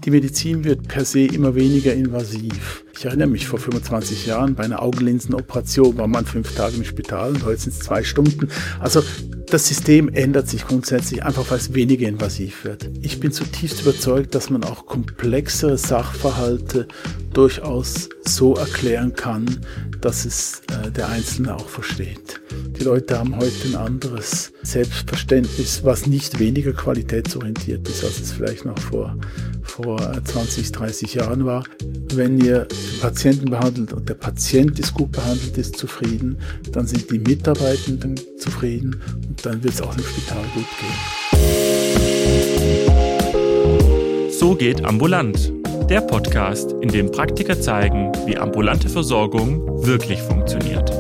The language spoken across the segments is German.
Die Medizin wird per se immer weniger invasiv. Ich erinnere mich, vor 25 Jahren bei einer Augenlinsenoperation war man 5 Tage im Spital und heute sind es 2 Stunden. Also das System ändert sich grundsätzlich, einfach weil es weniger invasiv wird. Ich bin zutiefst überzeugt, dass man auch komplexere Sachverhalte durchaus so erklären kann, dass es der Einzelne auch versteht. Die Leute haben heute ein anderes Selbstverständnis, was nicht weniger qualitätsorientiert ist, als es vielleicht noch vor 20, 30 Jahren war. Wenn ihr den Patienten behandelt und der Patient ist gut behandelt, ist zufrieden, dann sind die Mitarbeitenden zufrieden und dann wird es auch im Spital gut gehen. So geht ambulant. Der Podcast, in dem Praktiker zeigen, wie ambulante Versorgung wirklich funktioniert.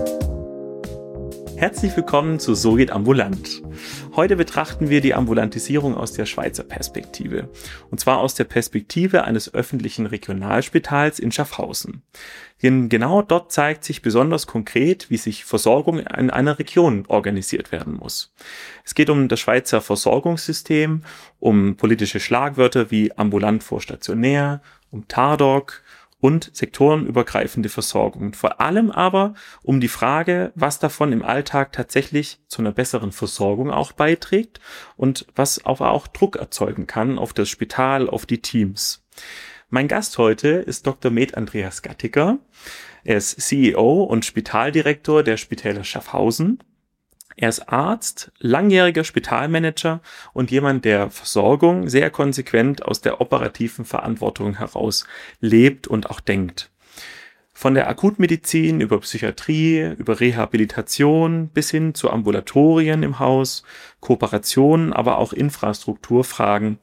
Herzlich willkommen zu So geht ambulant. Heute betrachten wir die Ambulantisierung aus der Schweizer Perspektive. Und zwar aus der Perspektive eines öffentlichen Regionalspitals in Schaffhausen. Denn genau dort zeigt sich besonders konkret, wie sich Versorgung in einer Region organisiert werden muss. Es geht um das Schweizer Versorgungssystem, um politische Schlagwörter wie ambulant vor stationär, um TARDOC und sektorenübergreifende Versorgung. Vor allem aber um die Frage, was davon im Alltag tatsächlich zu einer besseren Versorgung auch beiträgt und was aber auch Druck erzeugen kann auf das Spital, auf die Teams. Mein Gast heute ist Dr. Med Andreas Gattiker. Er ist CEO und Spitaldirektor der Spitäler Schaffhausen. Er ist Arzt, langjähriger Spitalmanager und jemand, der Versorgung sehr konsequent aus der operativen Verantwortung heraus lebt und auch denkt. Von der Akutmedizin über Psychiatrie, über Rehabilitation bis hin zu Ambulatorien im Haus, Kooperationen, aber auch Infrastrukturfragen.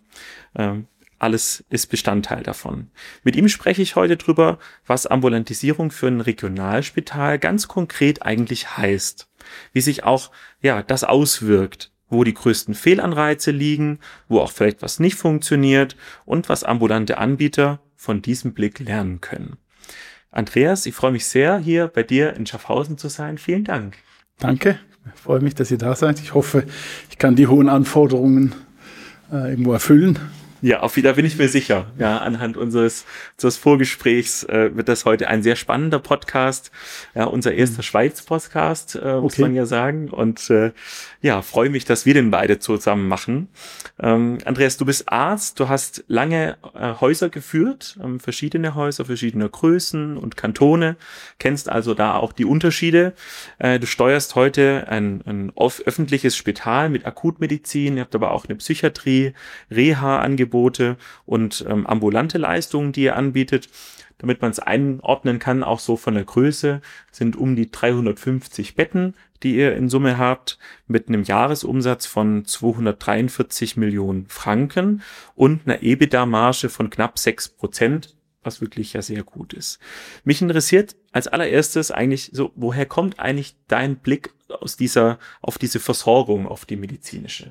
Alles ist Bestandteil davon. Mit ihm spreche ich heute drüber, was Ambulantisierung für ein Regionalspital ganz konkret eigentlich heißt. Wie sich auch das auswirkt, wo die größten Fehlanreize liegen, wo auch vielleicht was nicht funktioniert und was ambulante Anbieter von diesem Blick lernen können. Andreas, ich freue mich sehr, hier bei dir in Schaffhausen zu sein. Vielen Dank. Danke, ich freue mich, dass ihr da seid. Ich hoffe, ich kann die hohen Anforderungen irgendwo erfüllen. Ja, da bin ich mir sicher. Ja, anhand unseres Vorgesprächs wird das heute ein sehr spannender Podcast. Ja, unser erster Schweiz-Podcast, muss man ja sagen. Und freue mich, dass wir den beide zusammen machen. Andreas, du bist Arzt, du hast lange Häuser geführt, verschiedene Häuser, verschiedener Größen und Kantone, kennst also da auch die Unterschiede. Du steuerst heute ein öffentliches Spital mit Akutmedizin, ihr habt aber auch eine Psychiatrie, Reha-Angebote und ambulante Leistungen, die ihr anbietet. Damit man es einordnen kann, auch so von der Größe, sind um die 350 Betten, die ihr in Summe habt, mit einem Jahresumsatz von 243 Millionen Franken und einer EBITDA-Marge von knapp 6%, was wirklich ja sehr gut ist. Mich interessiert als allererstes eigentlich so, woher kommt eigentlich dein Blick auf diese Versorgung, auf die medizinische?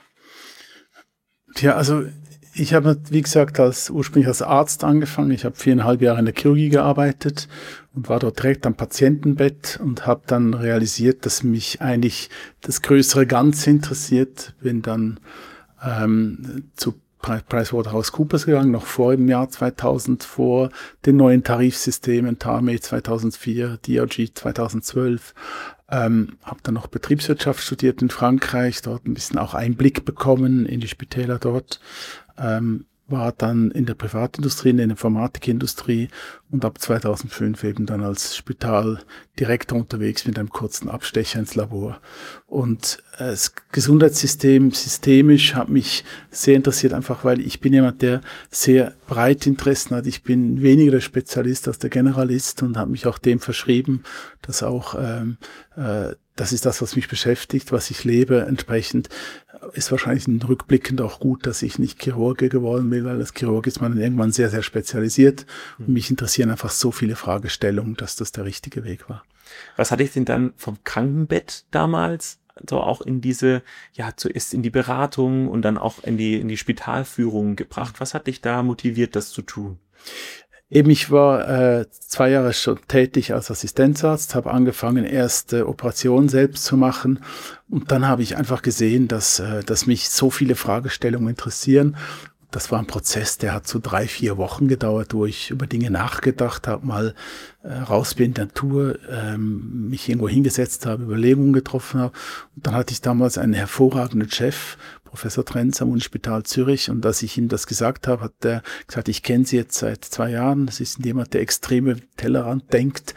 Tja, also ich habe, wie gesagt, ursprünglich als Arzt angefangen. Ich habe 4,5 Jahre in der Chirurgie gearbeitet und war dort direkt am Patientenbett und habe dann realisiert, dass mich eigentlich das größere Ganze interessiert. Bin dann zu PricewaterhouseCoopers gegangen, noch vor dem Jahr 2000, vor den neuen Tarifsystemen, TAME 2004, DRG 2012. Habe dann noch Betriebswirtschaft studiert in Frankreich, dort ein bisschen auch Einblick bekommen in die Spitäler dort. War dann in der Privatindustrie, in der Informatikindustrie und ab 2005 eben dann als Spitaldirektor unterwegs mit einem kurzen Abstecher ins Labor. Und das Gesundheitssystem systemisch hat mich sehr interessiert, einfach weil ich bin jemand, der sehr breite Interessen hat. Ich bin weniger der Spezialist als der Generalist und habe mich auch dem verschrieben, dass auch das ist das, was mich beschäftigt, was ich lebe. Entsprechend ist wahrscheinlich rückblickend auch gut, dass ich nicht Chirurge geworden bin, weil als Chirurg ist man dann irgendwann sehr, sehr spezialisiert. Und mich interessieren einfach so viele Fragestellungen, dass das der richtige Weg war. Was hatte ich denn dann vom Krankenbett damals so auch in diese, zuerst in die Beratung und dann auch in die Spitalführung gebracht? Was hat dich da motiviert, das zu tun? Eben, ich war 2 Jahre schon tätig als Assistenzarzt, habe angefangen, erste Operationen selbst zu machen und dann habe ich einfach gesehen, dass mich so viele Fragestellungen interessieren. das war ein Prozess, der hat so 3-4 Wochen gedauert, wo ich über Dinge nachgedacht habe, mal raus bin in die Natur, mich irgendwo hingesetzt habe, Überlegungen getroffen habe. Und dann hatte ich damals einen hervorragenden Chef, Professor Trenz am Unispital Zürich, und als ich ihm das gesagt habe, hat er gesagt, ich kenne Sie jetzt seit 2 Jahren, das ist jemand, der extrem über den Tellerrand denkt.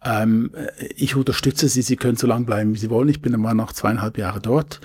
Ich unterstütze Sie, Sie können so lange bleiben, wie Sie wollen. Ich bin immer noch 2,5 Jahre dort.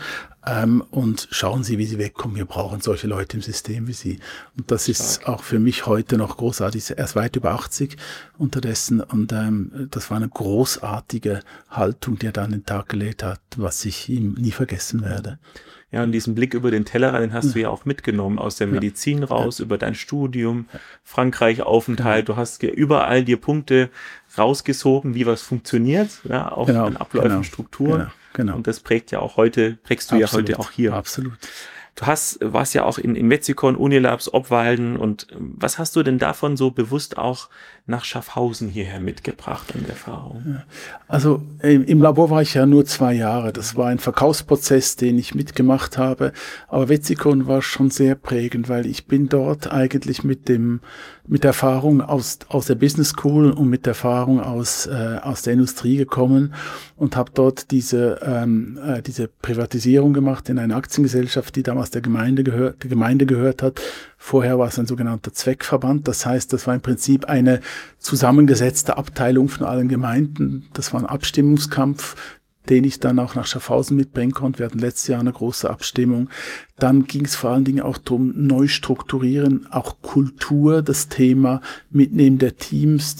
Und schauen Sie, wie Sie wegkommen. Wir brauchen solche Leute im System wie Sie. Und das ist auch für mich heute noch großartig. Er ist weit über 80 unterdessen. Und das war eine großartige Haltung, die er da an den Tag gelegt hat, was ich ihm nie vergessen werde. Ja, und diesen Blick über den Tellerrand, den hast du ja auch mitgenommen aus der Medizin raus, über dein Studium, Frankreich-Aufenthalt. Du hast überall dir Punkte rausgesogen, wie was funktioniert, ja, auch in Abläufen, Strukturen. Genau. Und das prägst du ja heute auch hier. Absolut. Du warst ja auch in Wetzikon, Unilabs, Obwalden, und was hast du denn davon so bewusst auch nach Schaffhausen hierher mitgebracht an Erfahrung? Also im Labor war ich ja nur 2 Jahre. Das war ein Verkaufsprozess, den ich mitgemacht habe. Aber Wetzikon war schon sehr prägend, weil ich bin dort eigentlich mit Erfahrung aus der Business School und mit Erfahrung aus der Industrie gekommen und habe dort diese Privatisierung gemacht in einer Aktiengesellschaft, die damals der Gemeinde gehört hat. Vorher war es ein sogenannter Zweckverband. Das heißt, das war im Prinzip eine zusammengesetzte Abteilung von allen Gemeinden. Das war ein Abstimmungskampf, den ich dann auch nach Schaffhausen mitbringen konnte. Wir hatten letztes Jahr eine große Abstimmung. Dann ging es vor allen Dingen auch darum, neu strukturieren, auch Kultur, das Thema Mitnehmen der Teams.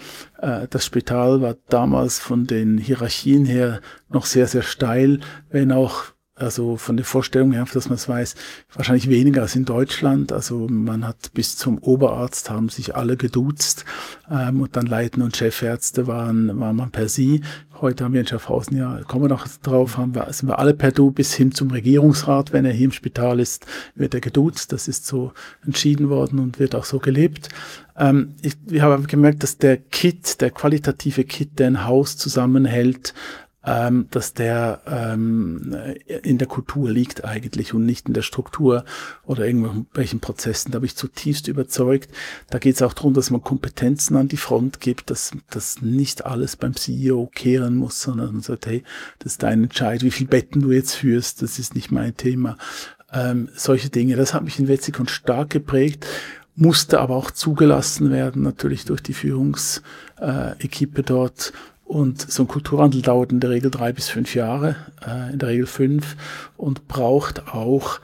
Das Spital war damals von den Hierarchien her noch sehr, sehr steil, wenn auch also von der Vorstellung her, dass man es weiß, wahrscheinlich weniger als in Deutschland. Also man hat bis zum Oberarzt haben sich alle geduzt und dann Leitende und Chefärzte waren man per Sie. Heute haben wir in Schaffhausen, ja, kommen wir noch drauf, sind wir alle per Du bis hin zum Regierungsrat. Wenn er hier im Spital ist, wird er geduzt. Das ist so entschieden worden und wird auch so gelebt. Wir haben gemerkt, dass der qualitative Kit, der ein Haus zusammenhält, dass der in der Kultur liegt eigentlich und nicht in der Struktur oder irgendwelchen Prozessen. Da bin ich zutiefst überzeugt. Da geht es auch darum, dass man Kompetenzen an die Front gibt, dass nicht alles beim CEO kehren muss, sondern man sagt, hey, das ist dein Entscheid, wie viele Betten du jetzt führst, das ist nicht mein Thema. Solche Dinge, das hat mich in Wetzikon stark geprägt, musste aber auch zugelassen werden, natürlich durch die Führungsequipe dort. Und so ein Kulturwandel dauert in der Regel 3 bis 5 Jahre, in der Regel 5, und braucht auch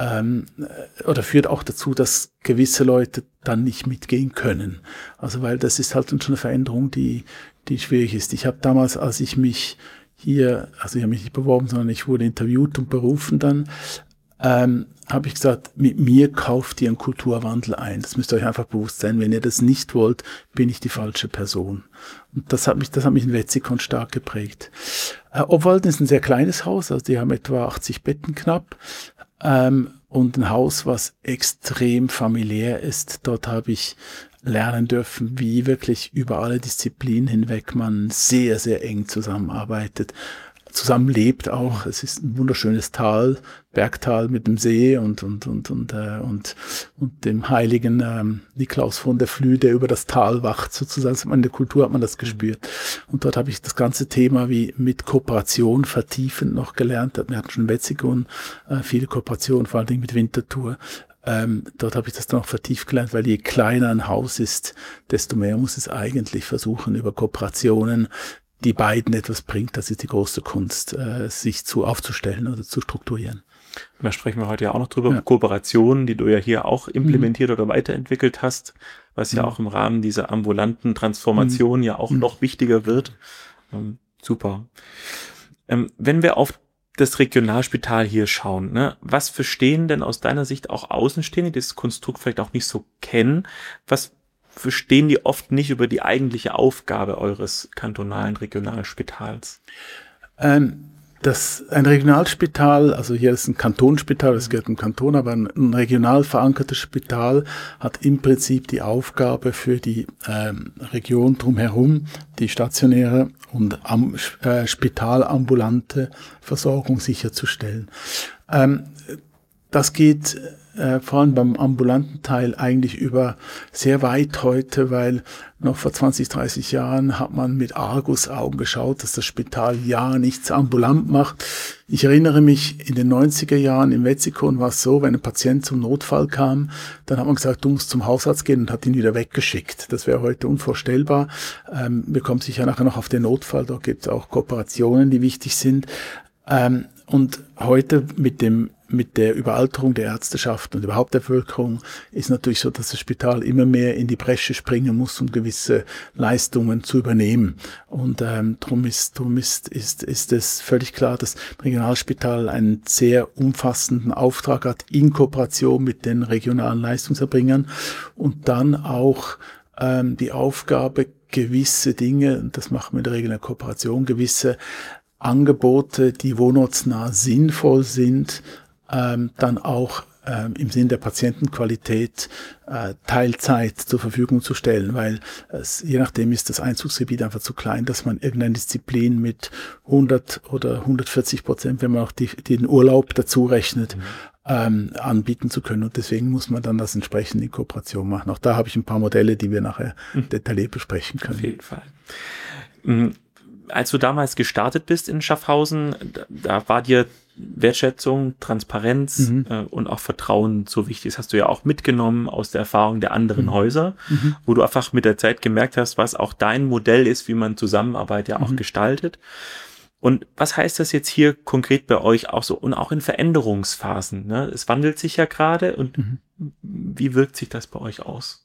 oder führt auch dazu, dass gewisse Leute dann nicht mitgehen können. Also weil das ist halt schon eine Veränderung, die schwierig ist. Ich habe damals, als ich mich hier, also ich habe mich nicht beworben, sondern ich wurde interviewt und berufen dann, habe ich gesagt, mit mir kauft ihr einen Kulturwandel ein. Das müsst ihr euch einfach bewusst sein. Wenn ihr das nicht wollt, bin ich die falsche Person. Und das hat mich in Wetzikon stark geprägt. Obwalden ist ein sehr kleines Haus, also die haben etwa 80 Betten knapp. Und ein Haus, was extrem familiär ist. Dort habe ich lernen dürfen, wie wirklich über alle Disziplinen hinweg man sehr, sehr eng zusammenarbeitet. Zusammenlebt auch. Es ist ein wunderschönes Tal, Bergtal mit dem See und dem heiligen Niklaus von der Flüh, der über das Tal wacht, sozusagen. In der Kultur hat man das gespürt. Und dort habe ich das ganze Thema wie mit Kooperation vertiefend noch gelernt. Wir hatten schon in Wetzikon viele Kooperationen, vor allen Dingen mit Winterthur. Dort habe ich das dann auch vertieft gelernt, weil je kleiner ein Haus ist, desto mehr muss es eigentlich versuchen, über Kooperationen die beiden etwas bringt. Das ist die große Kunst, sich aufzustellen oder zu strukturieren. Da sprechen wir heute ja auch noch drüber. Ja. Kooperationen, die du ja hier auch implementiert oder weiterentwickelt hast, was ja auch im Rahmen dieser ambulanten Transformation ja auch noch wichtiger wird. Super. Wenn wir auf das Regionalspital hier schauen, ne, was verstehen denn aus deiner Sicht auch Außenstehende, die das Konstrukt vielleicht auch nicht so kennen, was verstehen die oft nicht über die eigentliche Aufgabe eures kantonalen Regionalspitals? Ein Regionalspital, also hier ist ein Kantonsspital, es gehört im Kanton, aber ein regional verankertes Spital hat im Prinzip die Aufgabe für die Region drumherum, die stationäre und spitalambulante Versorgung sicherzustellen. Das geht vor allem beim ambulanten Teil eigentlich sehr weit heute, weil noch vor 20, 30 Jahren hat man mit Argusaugen geschaut, dass das Spital ja nichts ambulant macht. Ich erinnere mich, in den 90er Jahren im Wetzikon war es so, wenn ein Patient zum Notfall kam, dann hat man gesagt, du musst zum Hausarzt gehen und hat ihn wieder weggeschickt. Das wäre heute unvorstellbar. Wir kommen sicher nachher noch auf den Notfall, da gibt es auch Kooperationen, die wichtig sind. Und heute mit der Überalterung der Ärzteschaft und überhaupt der Bevölkerung ist natürlich so, dass das Spital immer mehr in die Bresche springen muss, um gewisse Leistungen zu übernehmen. Und drum ist es völlig klar, dass das Regionalspital einen sehr umfassenden Auftrag hat in Kooperation mit den regionalen Leistungserbringern und dann auch die Aufgabe, gewisse Dinge, das machen wir in der Regel in der Kooperation, gewisse Angebote, die wohnortsnah sinnvoll sind, dann auch im Sinn der Patientenqualität Teilzeit zur Verfügung zu stellen, weil je nachdem ist das Einzugsgebiet einfach zu klein, dass man irgendeine Disziplin mit 100 oder 140%, wenn man auch den Urlaub dazu rechnet, anbieten zu können. Und deswegen muss man dann das entsprechend in Kooperation machen. Auch da habe ich ein paar Modelle, die wir nachher detailliert besprechen können. Auf jeden Fall. Als du damals gestartet bist in Schaffhausen, da war dir Wertschätzung, Transparenz und auch Vertrauen so wichtig. Das hast du ja auch mitgenommen aus der Erfahrung der anderen Häuser, wo du einfach mit der Zeit gemerkt hast, was auch dein Modell ist, wie man Zusammenarbeit ja auch gestaltet. Und was heißt das jetzt hier konkret bei euch auch so und auch in Veränderungsphasen? Ne? Es wandelt sich ja gerade und wie wirkt sich das bei euch aus?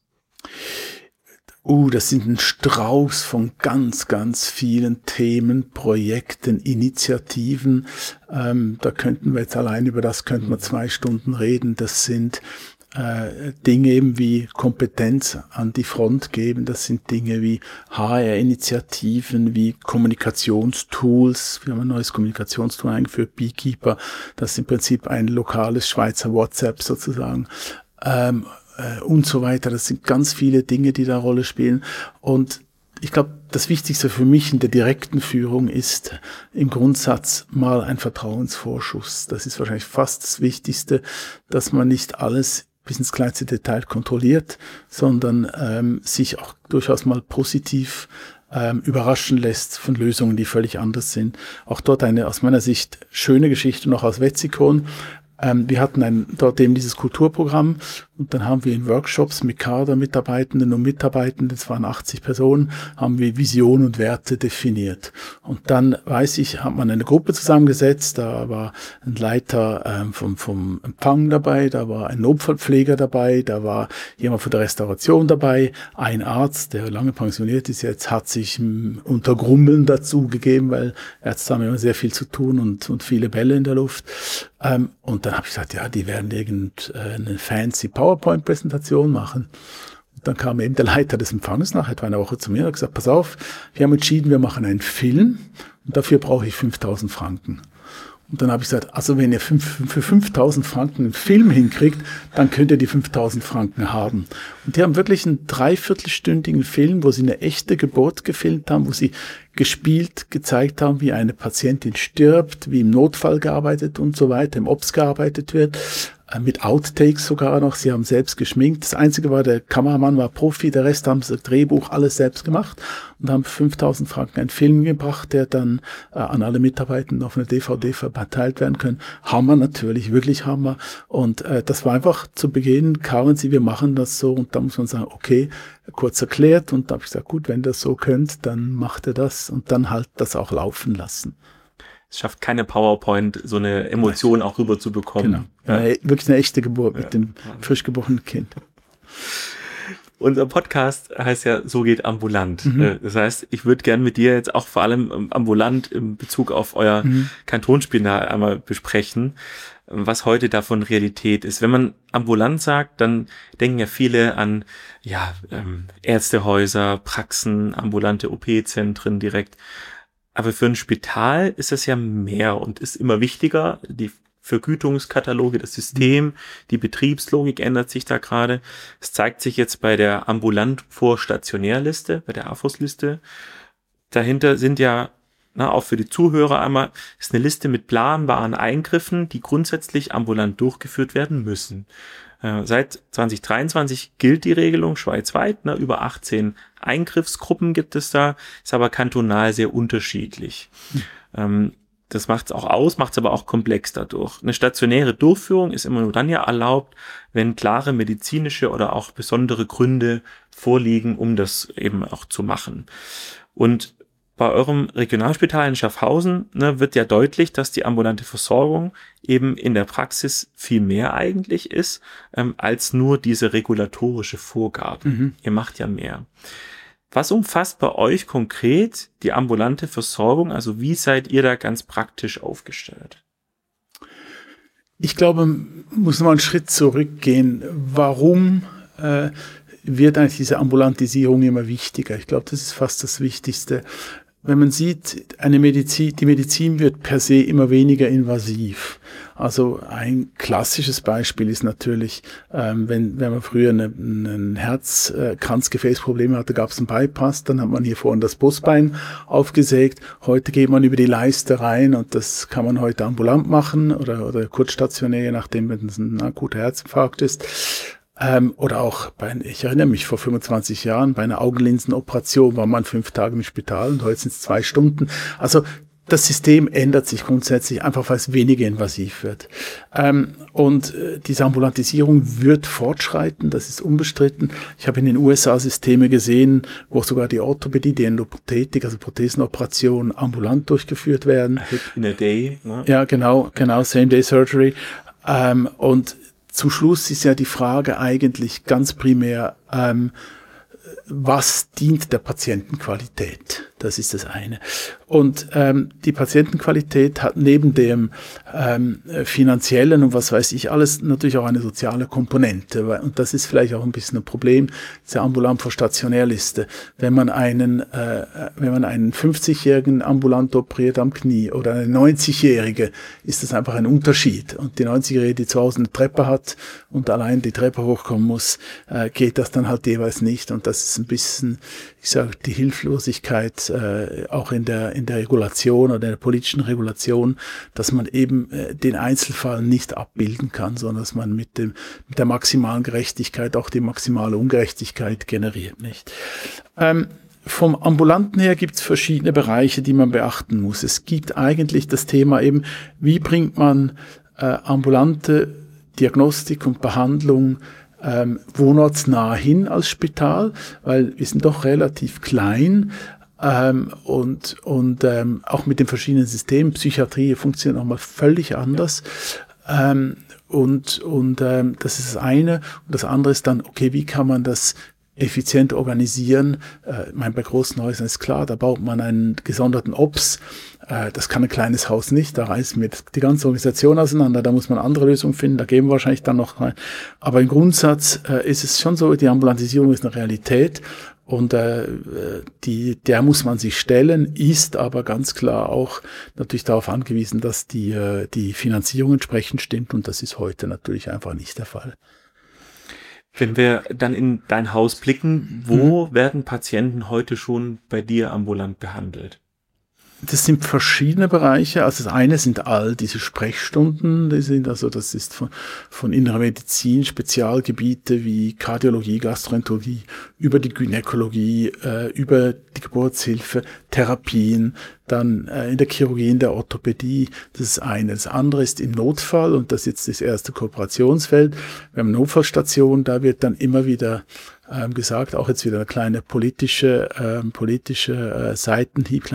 Das sind ein Strauß von ganz, ganz vielen Themen, Projekten, Initiativen. Da könnten wir jetzt allein über das könnten wir 2 Stunden reden. Das sind Dinge eben wie Kompetenz an die Front geben. Das sind Dinge wie HR-Initiativen, wie Kommunikationstools. Wir haben ein neues Kommunikationstool eingeführt, Beekeeper. Das ist im Prinzip ein lokales Schweizer WhatsApp sozusagen. Und so weiter. Das sind ganz viele Dinge, die da eine Rolle spielen. Und ich glaube, das Wichtigste für mich in der direkten Führung ist im Grundsatz mal ein Vertrauensvorschuss. Das ist wahrscheinlich fast das Wichtigste, dass man nicht alles bis ins kleinste Detail kontrolliert, sondern sich auch durchaus mal positiv überraschen lässt von Lösungen, die völlig anders sind. Auch dort eine aus meiner Sicht schöne Geschichte noch aus Wetzikon. Wir hatten dort eben dieses Kulturprogramm und dann haben wir in Workshops mit Kadermitarbeitenden und Mitarbeitenden, das waren 80 Personen, haben wir Vision und Werte definiert. Und dann, hat man eine Gruppe zusammengesetzt, da war ein Leiter vom Empfang dabei, da war ein Notfallpfleger dabei, da war jemand von der Restauration dabei, ein Arzt, der lange pensioniert ist jetzt, hat sich unter Grummeln dazu gegeben, weil Ärzte haben immer sehr viel zu tun und viele Bälle in der Luft. Und dann habe ich gesagt, ja, die werden irgendeine fancy PowerPoint-Präsentation machen. Und dann kam eben der Leiter des Empfanges nach etwa einer Woche zu mir und hat gesagt, pass auf, wir haben entschieden, wir machen einen Film und dafür brauche ich 5.000 Franken. Und dann habe ich gesagt, also wenn ihr für 5.000 Franken einen Film hinkriegt, dann könnt ihr die 5.000 Franken haben. Und die haben wirklich einen 3/4-stündigen Film, wo sie eine echte Geburt gefilmt haben, wo sie gezeigt haben, wie eine Patientin stirbt, wie im Notfall gearbeitet und so weiter, im Ops gearbeitet wird, mit Outtakes sogar noch. Sie haben selbst geschminkt. Das Einzige war, der Kameramann war Profi, der Rest haben das Drehbuch alles selbst gemacht und haben für 5.000 Franken einen Film gebracht, der dann an alle Mitarbeitenden auf einer DVD verteilt werden können. Hammer natürlich, wirklich Hammer. Und das war einfach zu Beginn, kamen sie, wir machen das so und da muss man sagen, okay, kurz erklärt und da habe ich gesagt, gut, wenn ihr das so könnt, dann macht ihr das und dann halt das auch laufen lassen. Es schafft keine PowerPoint, so eine Emotion auch rüber zu bekommen. Genau. Ja. Wirklich eine echte Geburt mit dem frisch geborenen Kind. Unser Podcast heißt ja So geht ambulant. Das heißt, ich würde gern mit dir jetzt auch vor allem ambulant in Bezug auf euer Kantonspital einmal besprechen, was heute davon Realität ist. Wenn man ambulant sagt, dann denken ja viele an Ärztehäuser, Praxen, ambulante OP-Zentren direkt. Aber für ein Spital ist das ja mehr und ist immer wichtiger. Die Vergütungskataloge, das System, die Betriebslogik ändert sich da gerade. Es zeigt sich jetzt bei der ambulant vor Stationärliste, bei der AFOS-Liste. Dahinter sind ja auch für die Zuhörer einmal, ist eine Liste mit planbaren Eingriffen, die grundsätzlich ambulant durchgeführt werden müssen. Seit 2023 gilt die Regelung schweizweit, über 18 Eingriffsgruppen gibt es da, ist aber kantonal sehr unterschiedlich. Das macht es auch aus, macht es aber auch komplex dadurch. Eine stationäre Durchführung ist immer nur dann ja erlaubt, wenn klare medizinische oder auch besondere Gründe vorliegen, um das eben auch zu machen. Und bei eurem Regionalspital in Schaffhausen wird ja deutlich, dass die ambulante Versorgung eben in der Praxis viel mehr eigentlich ist, als nur diese regulatorische Vorgabe. Ihr macht ja mehr. Was umfasst bei euch konkret die ambulante Versorgung? Also wie seid ihr da ganz praktisch aufgestellt? Ich glaube, muss mal einen Schritt zurückgehen. Warum wird eigentlich diese Ambulantisierung immer wichtiger? Ich glaube, das ist fast das Wichtigste. Wenn man sieht, die Medizin wird per se immer weniger invasiv. Also ein klassisches Beispiel ist natürlich, wenn man früher ein Herz-Kranzgefäßproblem hatte, gab es einen Bypass, dann hat man hier vorne das Brustbein aufgesägt. Heute geht man über die Leiste rein und das kann man heute ambulant machen oder kurzstationär, je nachdem, wenn es ein akuter Herzinfarkt ist. Oder auch ich erinnere mich, vor 25 Jahren bei einer Augenlinsenoperation war man 5 Tage im Spital und heute sind es 2 Stunden. Also das System ändert sich grundsätzlich, einfach weil es weniger invasiv wird. Und diese Ambulantisierung wird fortschreiten, das ist unbestritten. Ich habe in den USA Systeme gesehen, wo sogar die Orthopädie, die Endoprothetik, also Prothesenoperationen ambulant durchgeführt werden. In a day. Ne? Ja, genau, Same-Day-Surgery. Und zum Schluss ist ja die Frage eigentlich ganz primär, was dient der Patientenqualität? Das ist das eine. Und die Patientenqualität hat neben dem finanziellen und was weiß ich alles natürlich auch eine soziale Komponente. Und das ist vielleicht auch ein bisschen ein Problem dieser ambulant vor Stationärliste. Wenn man einen 50-Jährigen ambulant operiert am Knie oder eine 90-Jährige, ist das einfach ein Unterschied. Und die 90-Jährige, die zu Hause eine Treppe hat und allein die Treppe hochkommen muss, geht das dann halt jeweils nicht. Und das ist ein bisschen, ich sage, die Hilflosigkeit auch in der Regulation oder in der politischen Regulation, dass man eben den Einzelfall nicht abbilden kann, sondern dass man mit der maximalen Gerechtigkeit auch die maximale Ungerechtigkeit generiert, nicht? Vom Ambulanten her gibt es verschiedene Bereiche, die man beachten muss. Es gibt eigentlich das Thema eben, wie bringt man ambulante Diagnostik und Behandlung wohnortsnah hin als Spital, weil wir sind doch relativ klein. Und auch mit den verschiedenen Systemen, Psychiatrie funktioniert nochmal völlig anders. Das ist das eine. Und das andere ist dann, okay, wie kann man das effizient organisieren? Bei großen Häusern ist klar, da baut man einen gesonderten Ops. Das kann ein kleines Haus nicht, da reißt mir die ganze Organisation auseinander, da muss man andere Lösungen finden, da gehen wir wahrscheinlich dann noch rein. Aber im Grundsatz ist es schon so, die Ambulantisierung ist eine Realität. Und der muss man sich stellen, ist aber ganz klar auch natürlich darauf angewiesen, dass die Finanzierung entsprechend stimmt, und das ist heute natürlich einfach nicht der Fall. Wenn wir dann in dein Haus blicken, wo werden Patienten heute schon bei dir ambulant behandelt? Das sind verschiedene Bereiche. Also das eine sind all diese Sprechstunden, das ist von innerer Medizin, Spezialgebiete wie Kardiologie, Gastroenterologie, über die Gynäkologie, über die Geburtshilfe, Therapien, dann in der Chirurgie, in der Orthopädie. Das ist eine. Das andere ist im Notfall, und das ist jetzt das erste Kooperationsfeld. Wir haben eine Notfallstation, da wird dann immer wieder gesagt, auch jetzt wieder eine kleine politische Seitenhieb.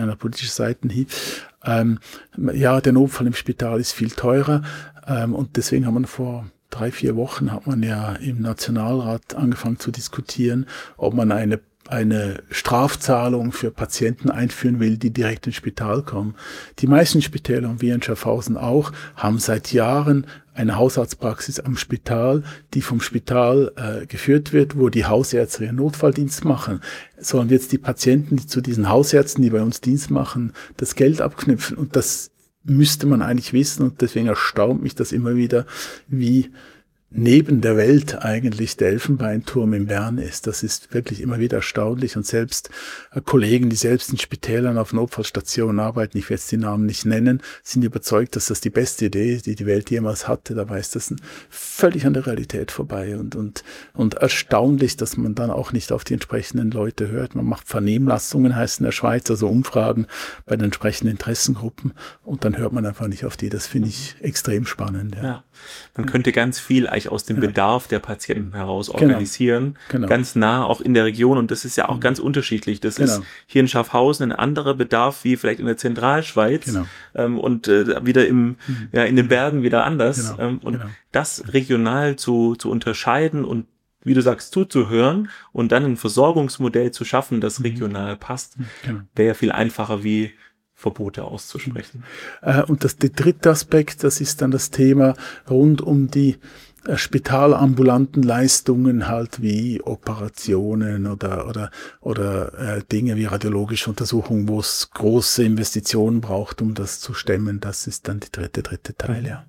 Ja, der Notfall im Spital ist viel teurer, und deswegen haben wir vor 3-4 Wochen hat man ja im Nationalrat angefangen zu diskutieren, ob man eine Strafzahlung für Patienten einführen will, die direkt ins Spital kommen. Die meisten Spitäler, und wir in Schaffhausen auch, haben seit Jahren eine Hausarztpraxis am Spital, die vom Spital geführt wird, wo die Hausärzte ihren Notfalldienst machen. Sollen jetzt die Patienten, die zu diesen Hausärzten, die bei uns Dienst machen, das Geld abknüpfen? Und das müsste man eigentlich wissen, und deswegen erstaunt mich das immer wieder, wie neben der Welt eigentlich der Elfenbeinturm in Bern ist. Das ist wirklich immer wieder erstaunlich und selbst Kollegen, die selbst in Spitälern auf Notfallstationen arbeiten, ich werde jetzt die Namen nicht nennen, sind überzeugt, dass das die beste Idee ist, die die Welt jemals hatte. Dabei ist das völlig an der Realität vorbei und erstaunlich, dass man dann auch nicht auf die entsprechenden Leute hört. Man macht Vernehmlassungen, heißt in der Schweiz, also Umfragen bei den entsprechenden Interessengruppen und dann hört man einfach nicht auf die. Das finde ich extrem spannend. Ja. Man könnte ganz viel eigentlich aus dem Bedarf der Patienten heraus organisieren, ganz nah auch in der Region und das ist ja auch ganz unterschiedlich. Das ist hier in Schaffhausen ein anderer Bedarf wie vielleicht in der Zentralschweiz und wieder in den Bergen wieder anders. Das regional zu unterscheiden und wie du sagst, zuzuhören und dann ein Versorgungsmodell zu schaffen, das regional passt, wäre ja viel einfacher wie Verbote auszusprechen. Und der dritte Aspekt, das ist dann das Thema rund um die spitalambulanten Leistungen halt wie Operationen oder Dinge wie radiologische Untersuchungen, wo es große Investitionen braucht, um das zu stemmen. Das ist dann der dritte Teil, ja.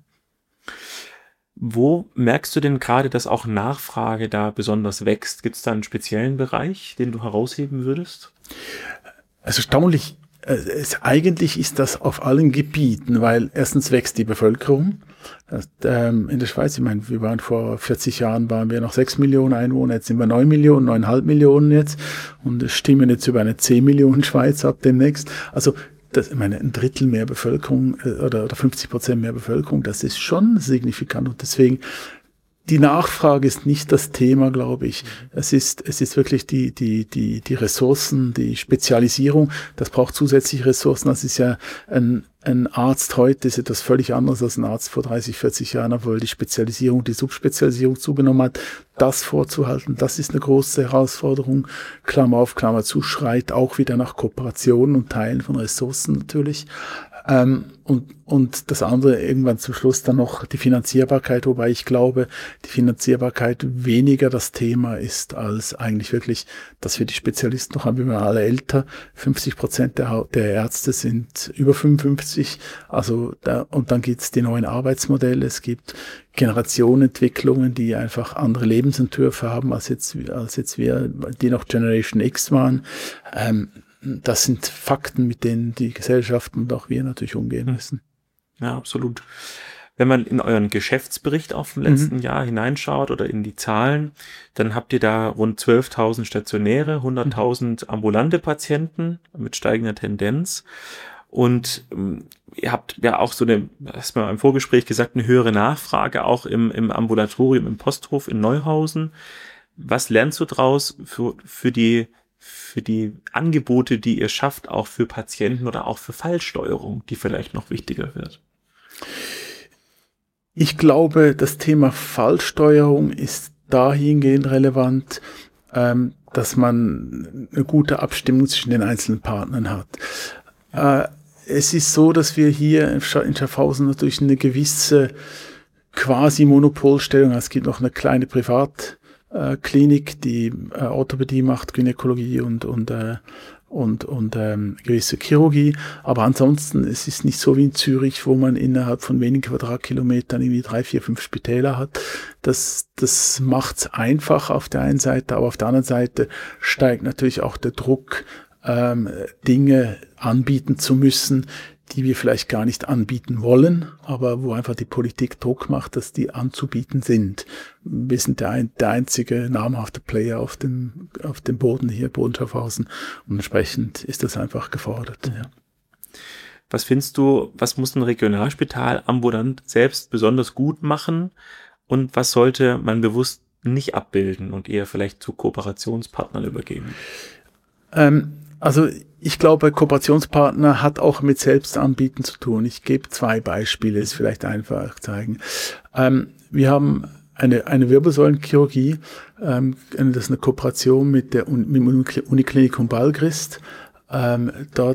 Wo merkst du denn gerade, dass auch Nachfrage da besonders wächst? Gibt es da einen speziellen Bereich, den du herausheben würdest? Also erstaunlich. Eigentlich ist das auf allen Gebieten, weil erstens wächst die Bevölkerung. In der Schweiz, ich meine, wir waren vor 40 Jahren, waren wir noch 6 Millionen Einwohner, jetzt sind wir 9 Millionen, 9,5 Millionen jetzt und stimmen jetzt über eine 10 Millionen Schweiz ab demnächst. Also ich meine, ein Drittel mehr Bevölkerung oder 50% mehr Bevölkerung, das ist schon signifikant und deswegen die Nachfrage ist nicht das Thema, glaube ich. Es ist wirklich die Ressourcen, die Spezialisierung. Das braucht zusätzliche Ressourcen. Das ist ja ein Arzt heute ist etwas völlig anderes als ein Arzt vor 30, 40 Jahren, obwohl die Spezialisierung, die Subspezialisierung zugenommen hat. Das vorzuhalten, das ist eine große Herausforderung. Klammer auf, Klammer zu, schreit auch wieder nach Kooperationen und Teilen von Ressourcen natürlich. Und das andere irgendwann zum Schluss dann noch die Finanzierbarkeit, wobei ich glaube, die Finanzierbarkeit weniger das Thema ist, als eigentlich wirklich, dass wir die Spezialisten noch haben, wir werden alle älter, 50% der Ärzte sind über 55, also und dann gibt's die neuen Arbeitsmodelle, es gibt Generationenentwicklungen, die einfach andere Lebensentwürfe haben, als jetzt wir, die noch Generation X waren. Das sind Fakten, mit denen die Gesellschaften und auch wir natürlich umgehen müssen. Ja, absolut. Wenn man in euren Geschäftsbericht auf dem letzten Jahr hineinschaut oder in die Zahlen, dann habt ihr da rund 12.000 stationäre, 100.000 ambulante Patienten mit steigender Tendenz. Und ihr habt ja auch so hast du mal im Vorgespräch gesagt, eine höhere Nachfrage auch im Ambulatorium, im Posthof in Neuhausen. Was lernst du draus für die Angebote, die ihr schafft, auch für Patienten oder auch für Fallsteuerung, die vielleicht noch wichtiger wird? Ich glaube, das Thema Fallsteuerung ist dahingehend relevant, dass man eine gute Abstimmung zwischen den einzelnen Partnern hat. Es ist so, dass wir hier in Schaffhausen natürlich eine gewisse Quasi-Monopolstellung haben. Es gibt noch eine kleine Privatklinik, die Orthopädie macht, Gynäkologie und gewisse Chirurgie. Aber ansonsten, es ist nicht so wie in Zürich, wo man innerhalb von wenigen Quadratkilometern irgendwie 3, 4, 5 Spitäler hat. Das macht's einfach auf der einen Seite, aber auf der anderen Seite steigt natürlich auch der Druck, Dinge anbieten zu müssen, die wir vielleicht gar nicht anbieten wollen, aber wo einfach die Politik Druck macht, dass die anzubieten sind. Wir sind der einzige namhafte Player auf dem Boden hier, Boden Schaffhausen, und entsprechend ist das einfach gefordert. Ja. Was findest du, was muss ein Regionalspital ambulant selbst besonders gut machen und was sollte man bewusst nicht abbilden und eher vielleicht zu Kooperationspartnern übergeben? Also ich glaube, Kooperationspartner hat auch mit Selbstanbieten zu tun. Ich gebe 2 Beispiele, ist vielleicht einfach zeigen. Wir haben eine Wirbelsäulenchirurgie, das ist eine Kooperation mit der Uniklinikum Balgrist. Dort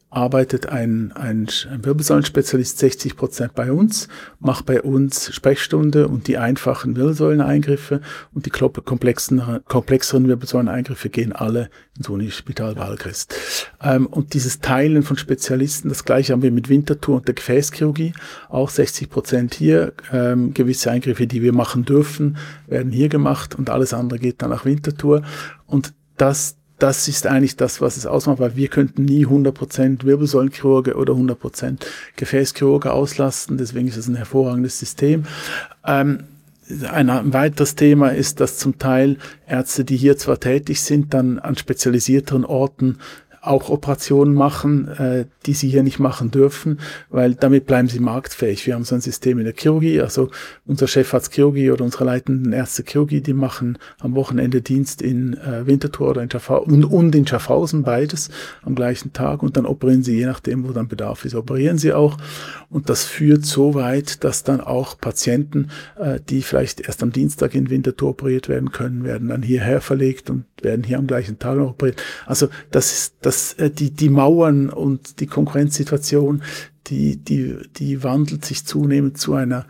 arbeitet ein Wirbelsäulenspezialist 60% bei uns, macht bei uns Sprechstunde und die einfachen Wirbelsäuleneingriffe und die komplexeren Wirbelsäuleneingriffe gehen alle ins Unispital Wahlchrist. Und dieses Teilen von Spezialisten, das gleiche haben wir mit Winterthur und der Gefäßchirurgie, auch 60% hier, gewisse Eingriffe, die wir machen dürfen, werden hier gemacht und alles andere geht dann nach Winterthur. Und das ist eigentlich das, was es ausmacht, weil wir könnten nie 100% Wirbelsäulenchirurge oder 100% Gefäßchirurge auslasten, deswegen ist es ein hervorragendes System. Ein weiteres Thema ist, dass zum Teil Ärzte, die hier zwar tätig sind, dann an spezialisierteren Orten auch Operationen machen, die sie hier nicht machen dürfen, weil damit bleiben sie marktfähig. Wir haben so ein System in der Chirurgie, also unser Chefarzt Chirurgie oder unsere leitenden Ärzte Chirurgie, die machen am Wochenende Dienst in Winterthur oder in Schaffhausen und in Schaffhausen, beides am gleichen Tag und dann operieren sie, je nachdem, wo dann Bedarf ist, operieren sie auch und das führt so weit, dass dann auch Patienten, die vielleicht erst am Dienstag in Winterthur operiert werden können, werden dann hierher verlegt und werden hier am gleichen Tag noch operiert. Also die Mauern und die Konkurrenzsituation, die wandelt sich zunehmend zu einer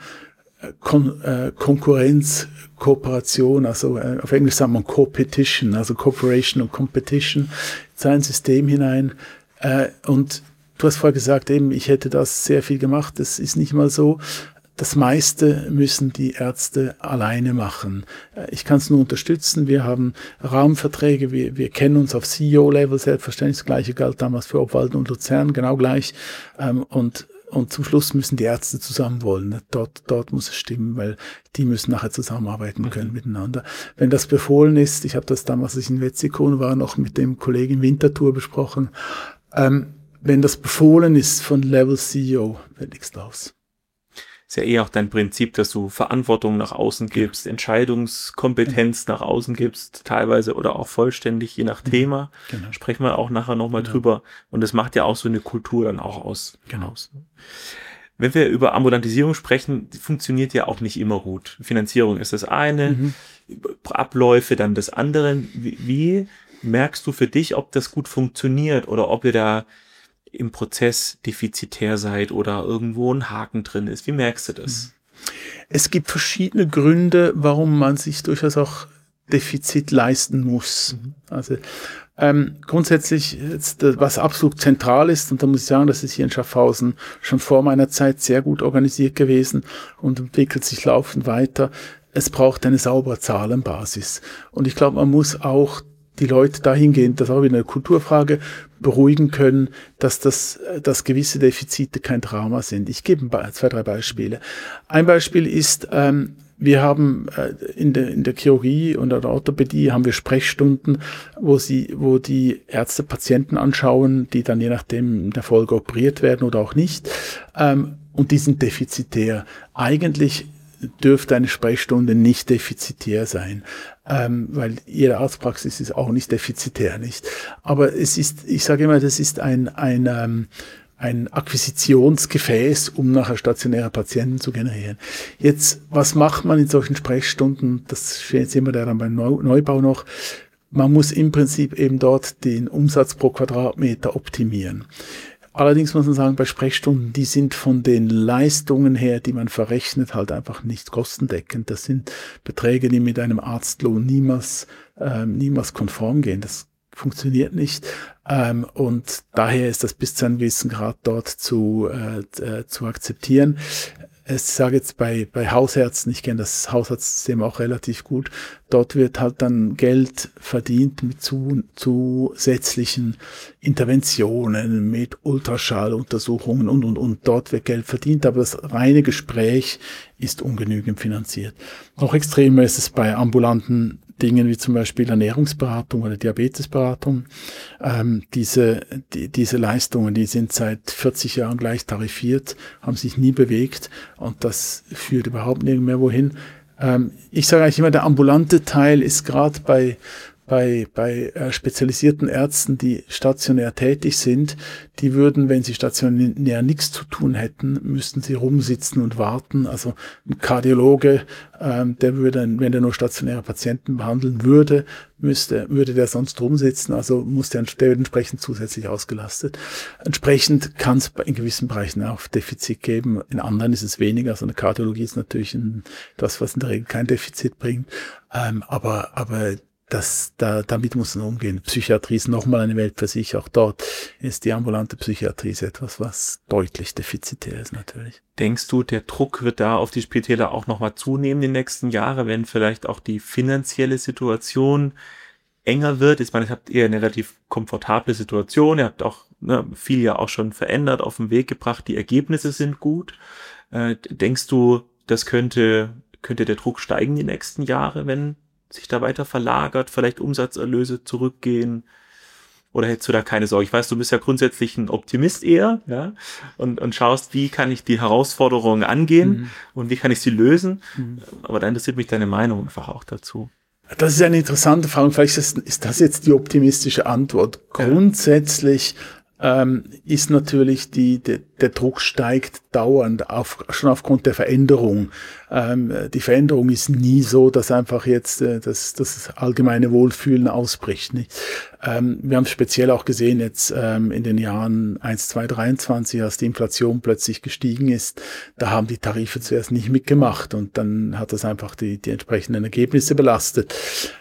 Konkurrenzkooperation, also auf Englisch sagt man Co-Petition, also Cooperation und Competition, in sein System hinein. Und du hast vorher gesagt, eben, ich hätte das sehr viel gemacht. Das ist nicht mal so. Das meiste müssen die Ärzte alleine machen. Ich kann es nur unterstützen. Wir haben Rahmenverträge. Wir kennen uns auf CEO-Level. Selbstverständlich das Gleiche galt damals für Obwalden und Luzern, genau gleich. Und zum Schluss müssen die Ärzte zusammen wollen. Dort muss es stimmen, weil die müssen nachher zusammenarbeiten können miteinander. Wenn das befohlen ist, ich habe das damals, als ich in Wetzikon war, noch mit dem Kollegen Winterthur besprochen. Wenn das befohlen ist von Level CEO, wird nichts draus. Ist ja eher auch dein Prinzip, dass du Verantwortung nach außen gibst, Entscheidungskompetenz nach außen gibst, teilweise oder auch vollständig, je nach Thema. Genau. Sprechen wir auch nachher nochmal drüber. Und das macht ja auch so eine Kultur dann auch aus. Genau. Wenn wir über Ambulantisierung sprechen, funktioniert ja auch nicht immer gut. Finanzierung ist das eine, Abläufe dann das andere. Wie merkst du für dich, ob das gut funktioniert oder ob ihr da im Prozess defizitär seid oder irgendwo ein Haken drin ist? Wie merkst du das? Es gibt verschiedene Gründe, warum man sich durchaus auch Defizit leisten muss. Also grundsätzlich, was absolut zentral ist, und da muss ich sagen, das ist hier in Schaffhausen schon vor meiner Zeit sehr gut organisiert gewesen und entwickelt sich laufend weiter. Es braucht eine saubere Zahlenbasis. Und ich glaube, man muss auch die Leute dahingehend, das ist auch wieder eine Kulturfrage, beruhigen können, dass gewisse Defizite kein Drama sind. Ich gebe 2, 3 Beispiele. Ein Beispiel ist, wir haben in der Chirurgie und der Orthopädie haben wir Sprechstunden, wo die Ärzte Patienten anschauen, die dann je nachdem in der Folge operiert werden oder auch nicht. Und die sind defizitär. Eigentlich dürfte eine Sprechstunde nicht defizitär sein, weil jede Arztpraxis ist auch nicht defizitär, nicht. Aber ich sage immer, das ist ein Akquisitionsgefäß, um nachher stationäre Patienten zu generieren. Jetzt, was macht man in solchen Sprechstunden? Das sehen wir dann beim Neubau noch. Man muss im Prinzip eben dort den Umsatz pro Quadratmeter optimieren. Allerdings muss man sagen, bei Sprechstunden, die sind von den Leistungen her, die man verrechnet, halt einfach nicht kostendeckend. Das sind Beträge, die mit einem Arztlohn niemals konform gehen. Das funktioniert nicht. Und daher ist das bis zu einem gewissen Grad dort zu akzeptieren. Ich sage jetzt bei Hausärzten, ich kenne das Hausarztsystem auch relativ gut, dort wird halt dann Geld verdient mit zusätzlichen Interventionen, mit Ultraschalluntersuchungen und dort wird Geld verdient, aber das reine Gespräch ist ungenügend finanziert. Noch extremer ist es bei ambulanten Dingen wie zum Beispiel Ernährungsberatung oder Diabetesberatung. Diese Leistungen, die sind seit 40 Jahren gleich tarifiert, haben sich nie bewegt und das führt überhaupt nirgends mehr wohin. Ich sage eigentlich immer, der ambulante Teil ist gerade bei bei spezialisierten Ärzten, die stationär tätig sind, die würden, wenn sie stationär nichts zu tun hätten, müssten sie rumsitzen und warten. Also ein Kardiologe, der würde, wenn der nur stationäre Patienten behandeln würde, würde der sonst rumsitzen, also muss der entsprechend zusätzlich ausgelastet. Entsprechend kann es in gewissen Bereichen auch Defizit geben, in anderen ist es weniger. Also eine Kardiologie ist natürlich das, was in der Regel kein Defizit bringt, aber damit muss man umgehen. Psychiatrie ist nochmal eine Welt für sich. Auch dort ist die ambulante Psychiatrie etwas, was deutlich defizitär ist natürlich. Denkst du, der Druck wird da auf die Spitäler auch nochmal zunehmen in den nächsten Jahren, wenn vielleicht auch die finanzielle Situation enger wird? Ich meine, ihr habt eher eine relativ komfortable Situation. Ihr habt auch viel ja auch schon verändert, auf den Weg gebracht. Die Ergebnisse sind gut. Denkst du, das könnte der Druck steigen die nächsten Jahre, wenn sich da weiter verlagert, vielleicht Umsatzerlöse zurückgehen? Oder hättest du da keine Sorge? Ich weiß, du bist ja grundsätzlich ein Optimist eher, ja, und schaust, wie kann ich die Herausforderungen angehen und wie kann ich sie lösen? Aber da interessiert mich deine Meinung einfach auch dazu. Das ist eine interessante Frage. Vielleicht ist das jetzt die optimistische Antwort. Grundsätzlich ist natürlich der Druck steigt dauernd, schon aufgrund der Veränderung. Die Veränderung ist nie so, dass einfach jetzt das allgemeine Wohlfühlen ausbricht. Nicht? Wir haben es speziell auch gesehen jetzt in den Jahren 1, 2, 23, als die Inflation plötzlich gestiegen ist. Da haben die Tarife zuerst nicht mitgemacht und dann hat das einfach die entsprechenden Ergebnisse belastet.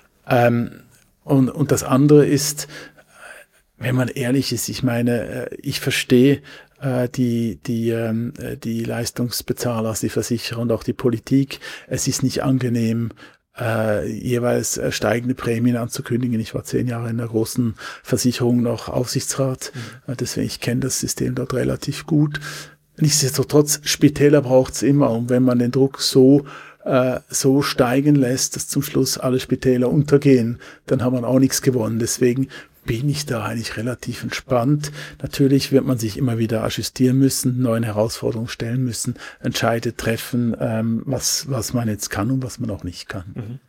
Und das andere ist, wenn man ehrlich ist, ich meine, ich verstehe die Leistungsbezahler, die Versicherer und auch die Politik. Es ist nicht angenehm, jeweils steigende Prämien anzukündigen. Ich war 10 Jahre in einer großen Versicherung noch Aufsichtsrat, deswegen ich kenne das System dort relativ gut. Nichtsdestotrotz, Spitäler braucht's immer, und wenn man den Druck so steigen lässt, dass zum Schluss alle Spitäler untergehen, dann hat man auch nichts gewonnen. Deswegen bin ich da eigentlich relativ entspannt. Natürlich wird man sich immer wieder ajustieren müssen, neuen Herausforderungen stellen müssen, Entscheide treffen, was man jetzt kann und was man auch nicht kann.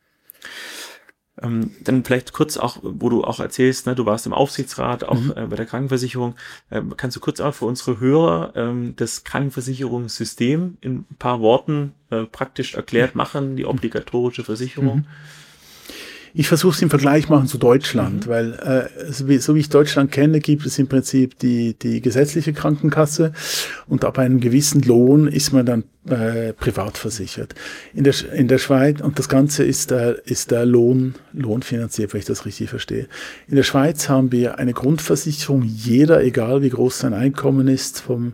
Dann vielleicht kurz auch, wo du auch erzählst, du warst im Aufsichtsrat, auch bei der Krankenversicherung. Kannst du kurz auch für unsere Hörer das Krankenversicherungssystem in ein paar Worten praktisch erklärt machen, die obligatorische Versicherung? Ich versuche es im Vergleich machen zu Deutschland, weil so wie ich Deutschland kenne, gibt es im Prinzip die gesetzliche Krankenkasse, und ab einem gewissen Lohn ist man dann privat versichert. In der Schweiz, und das Ganze ist der Lohn finanziert, wenn ich das richtig verstehe. In der Schweiz haben wir eine Grundversicherung, jeder, egal wie groß sein Einkommen ist, vom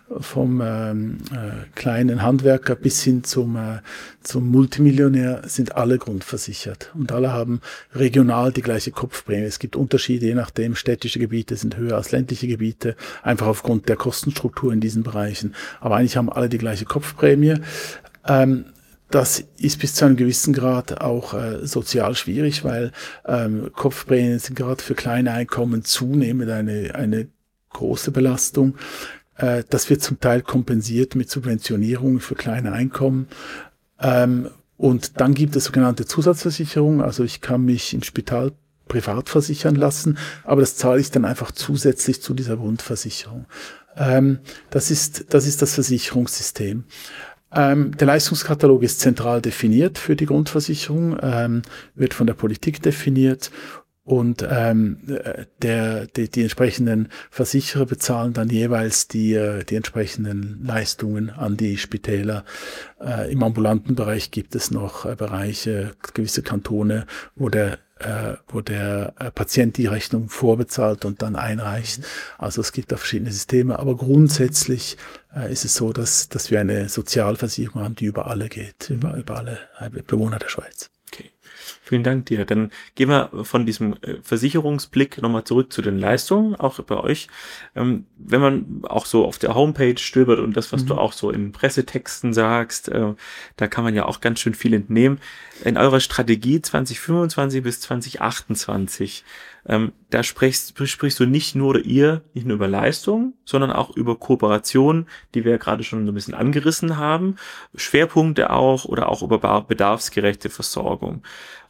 kleinen Handwerker bis hin zum Multimillionär, sind alle grundversichert. Und alle haben regional die gleiche Kopfprämie. Es gibt Unterschiede, je nachdem, städtische Gebiete sind höher als ländliche Gebiete, einfach aufgrund der Kostenstruktur in diesen Bereichen. Aber eigentlich haben alle die gleiche Kopfprämie. Das ist bis zu einem gewissen Grad auch sozial schwierig, weil Kopfprämien sind gerade für kleine Einkommen zunehmend eine große Belastung. Das wird zum Teil kompensiert mit Subventionierung für kleine Einkommen. Und dann gibt es sogenannte Zusatzversicherungen. Also ich kann mich im Spital privat versichern lassen, aber das zahle ich dann einfach zusätzlich zu dieser Grundversicherung. Das ist das Versicherungssystem. Der Leistungskatalog ist zentral definiert für die Grundversicherung, wird von der Politik definiert. Und die entsprechenden Versicherer bezahlen dann jeweils die entsprechenden Leistungen an die Spitäler. Im ambulanten Bereich gibt es noch Bereiche, gewisse Kantone, wo der Patient die Rechnung vorbezahlt und dann einreicht. Also es gibt da verschiedene Systeme, aber grundsätzlich ist es so, dass wir eine Sozialversicherung haben, die über alle geht, über alle Bewohner der Schweiz. Vielen Dank dir. Dann gehen wir von diesem Versicherungsblick nochmal zurück zu den Leistungen, auch bei euch. Wenn man auch so auf der Homepage stöbert und das, was du auch so in Pressetexten sagst, da kann man ja auch ganz schön viel entnehmen. In eurer Strategie 2025 bis 2028, da sprichst du nicht nur über Leistung, sondern auch über Kooperation, die wir ja gerade schon so ein bisschen angerissen haben, Schwerpunkte auch oder auch über bedarfsgerechte Versorgung.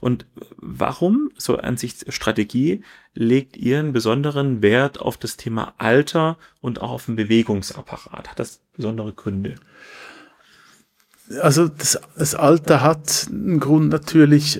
Und warum, so an sich Strategie, legt ihr einen besonderen Wert auf das Thema Alter und auch auf den Bewegungsapparat? Hat das besondere Gründe? Also das Alter hat einen Grund natürlich,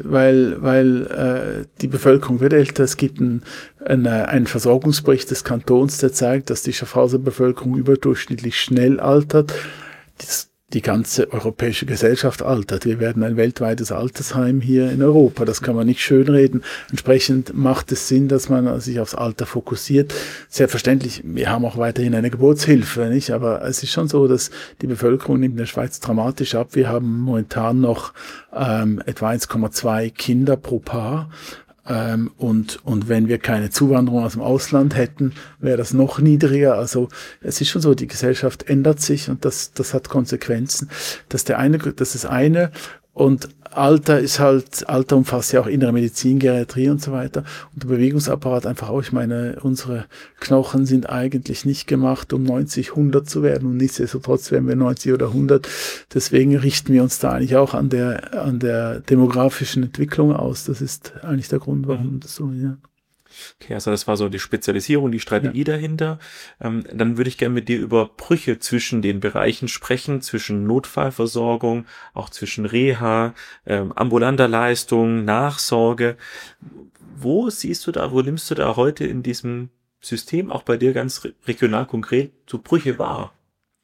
weil die Bevölkerung wird älter. Es gibt einen Versorgungsbericht des Kantons, der zeigt, dass die Schaffhauser Bevölkerung überdurchschnittlich schnell altert. Die ganze europäische Gesellschaft altert. Wir werden ein weltweites Altersheim hier in Europa. Das kann man nicht schönreden. Entsprechend macht es Sinn, dass man sich aufs Alter fokussiert. Selbstverständlich, wir haben auch weiterhin eine Geburtshilfe, nicht? Aber es ist schon so, dass die Bevölkerung nimmt in der Schweiz dramatisch ab. Wir haben momentan noch etwa 1,2 Kinder pro Paar. Und wenn wir keine Zuwanderung aus dem Ausland hätten, wäre das noch niedriger. Also es ist schon so, die Gesellschaft ändert sich und das hat Konsequenzen. Das ist das eine. Und Alter umfasst ja auch innere Medizin, Geriatrie und so weiter. Und der Bewegungsapparat einfach auch. Ich meine, unsere Knochen sind eigentlich nicht gemacht, um 90, 100 zu werden. Und nichtsdestotrotz werden wir 90 oder 100. Deswegen richten wir uns da eigentlich auch an der demografischen Entwicklung aus. Das ist eigentlich der Grund, warum das so, ja. Okay, also das war so die Spezialisierung, die Strategie dahinter. Dann würde ich gerne mit dir über Brüche zwischen den Bereichen sprechen, zwischen Notfallversorgung, auch zwischen Reha, ambulanter Leistung, Nachsorge. Wo nimmst du da heute in diesem System, auch bei dir ganz regional konkret, so Brüche wahr?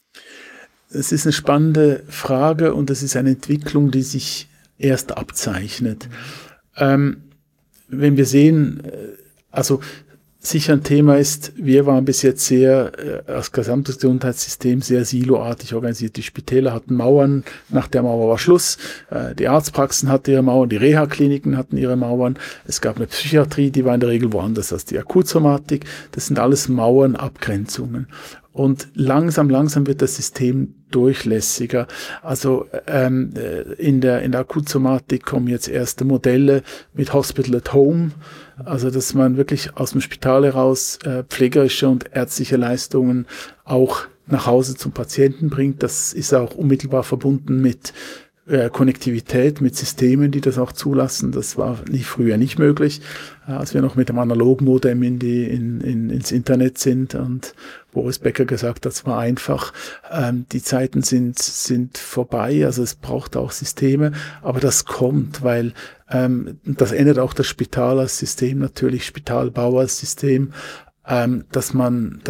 Es ist eine spannende Frage und es ist eine Entwicklung, die sich erst abzeichnet. Wenn wir sehen, also sicher ein Thema ist, wir waren bis jetzt sehr, als gesamtes Gesundheitssystem sehr siloartig organisiert. Die Spitäler hatten Mauern, nach der Mauer war Schluss. Die Arztpraxen hatten ihre Mauern, die Reha-Kliniken hatten ihre Mauern. Es gab eine Psychiatrie, die war in der Regel woanders als die Akutsomatik. Das sind alles Mauern, Abgrenzungen. Und langsam wird das System durchlässiger. Also in der Akutsomatik kommen jetzt erste Modelle mit Hospital at Home, also dass man wirklich aus dem Spital heraus pflegerische und ärztliche Leistungen auch nach Hause zum Patienten bringt. Das ist auch unmittelbar verbunden mit Konnektivität, mit Systemen, die das auch zulassen. Das war früher nicht möglich, als wir noch mit dem analogen Modem ins Internet sind. Und Boris Becker gesagt, das war einfach. Die Zeiten sind vorbei, also es braucht auch Systeme, aber das kommt, weil das ändert auch das Spital als System natürlich, Spitalbau als System. Dass man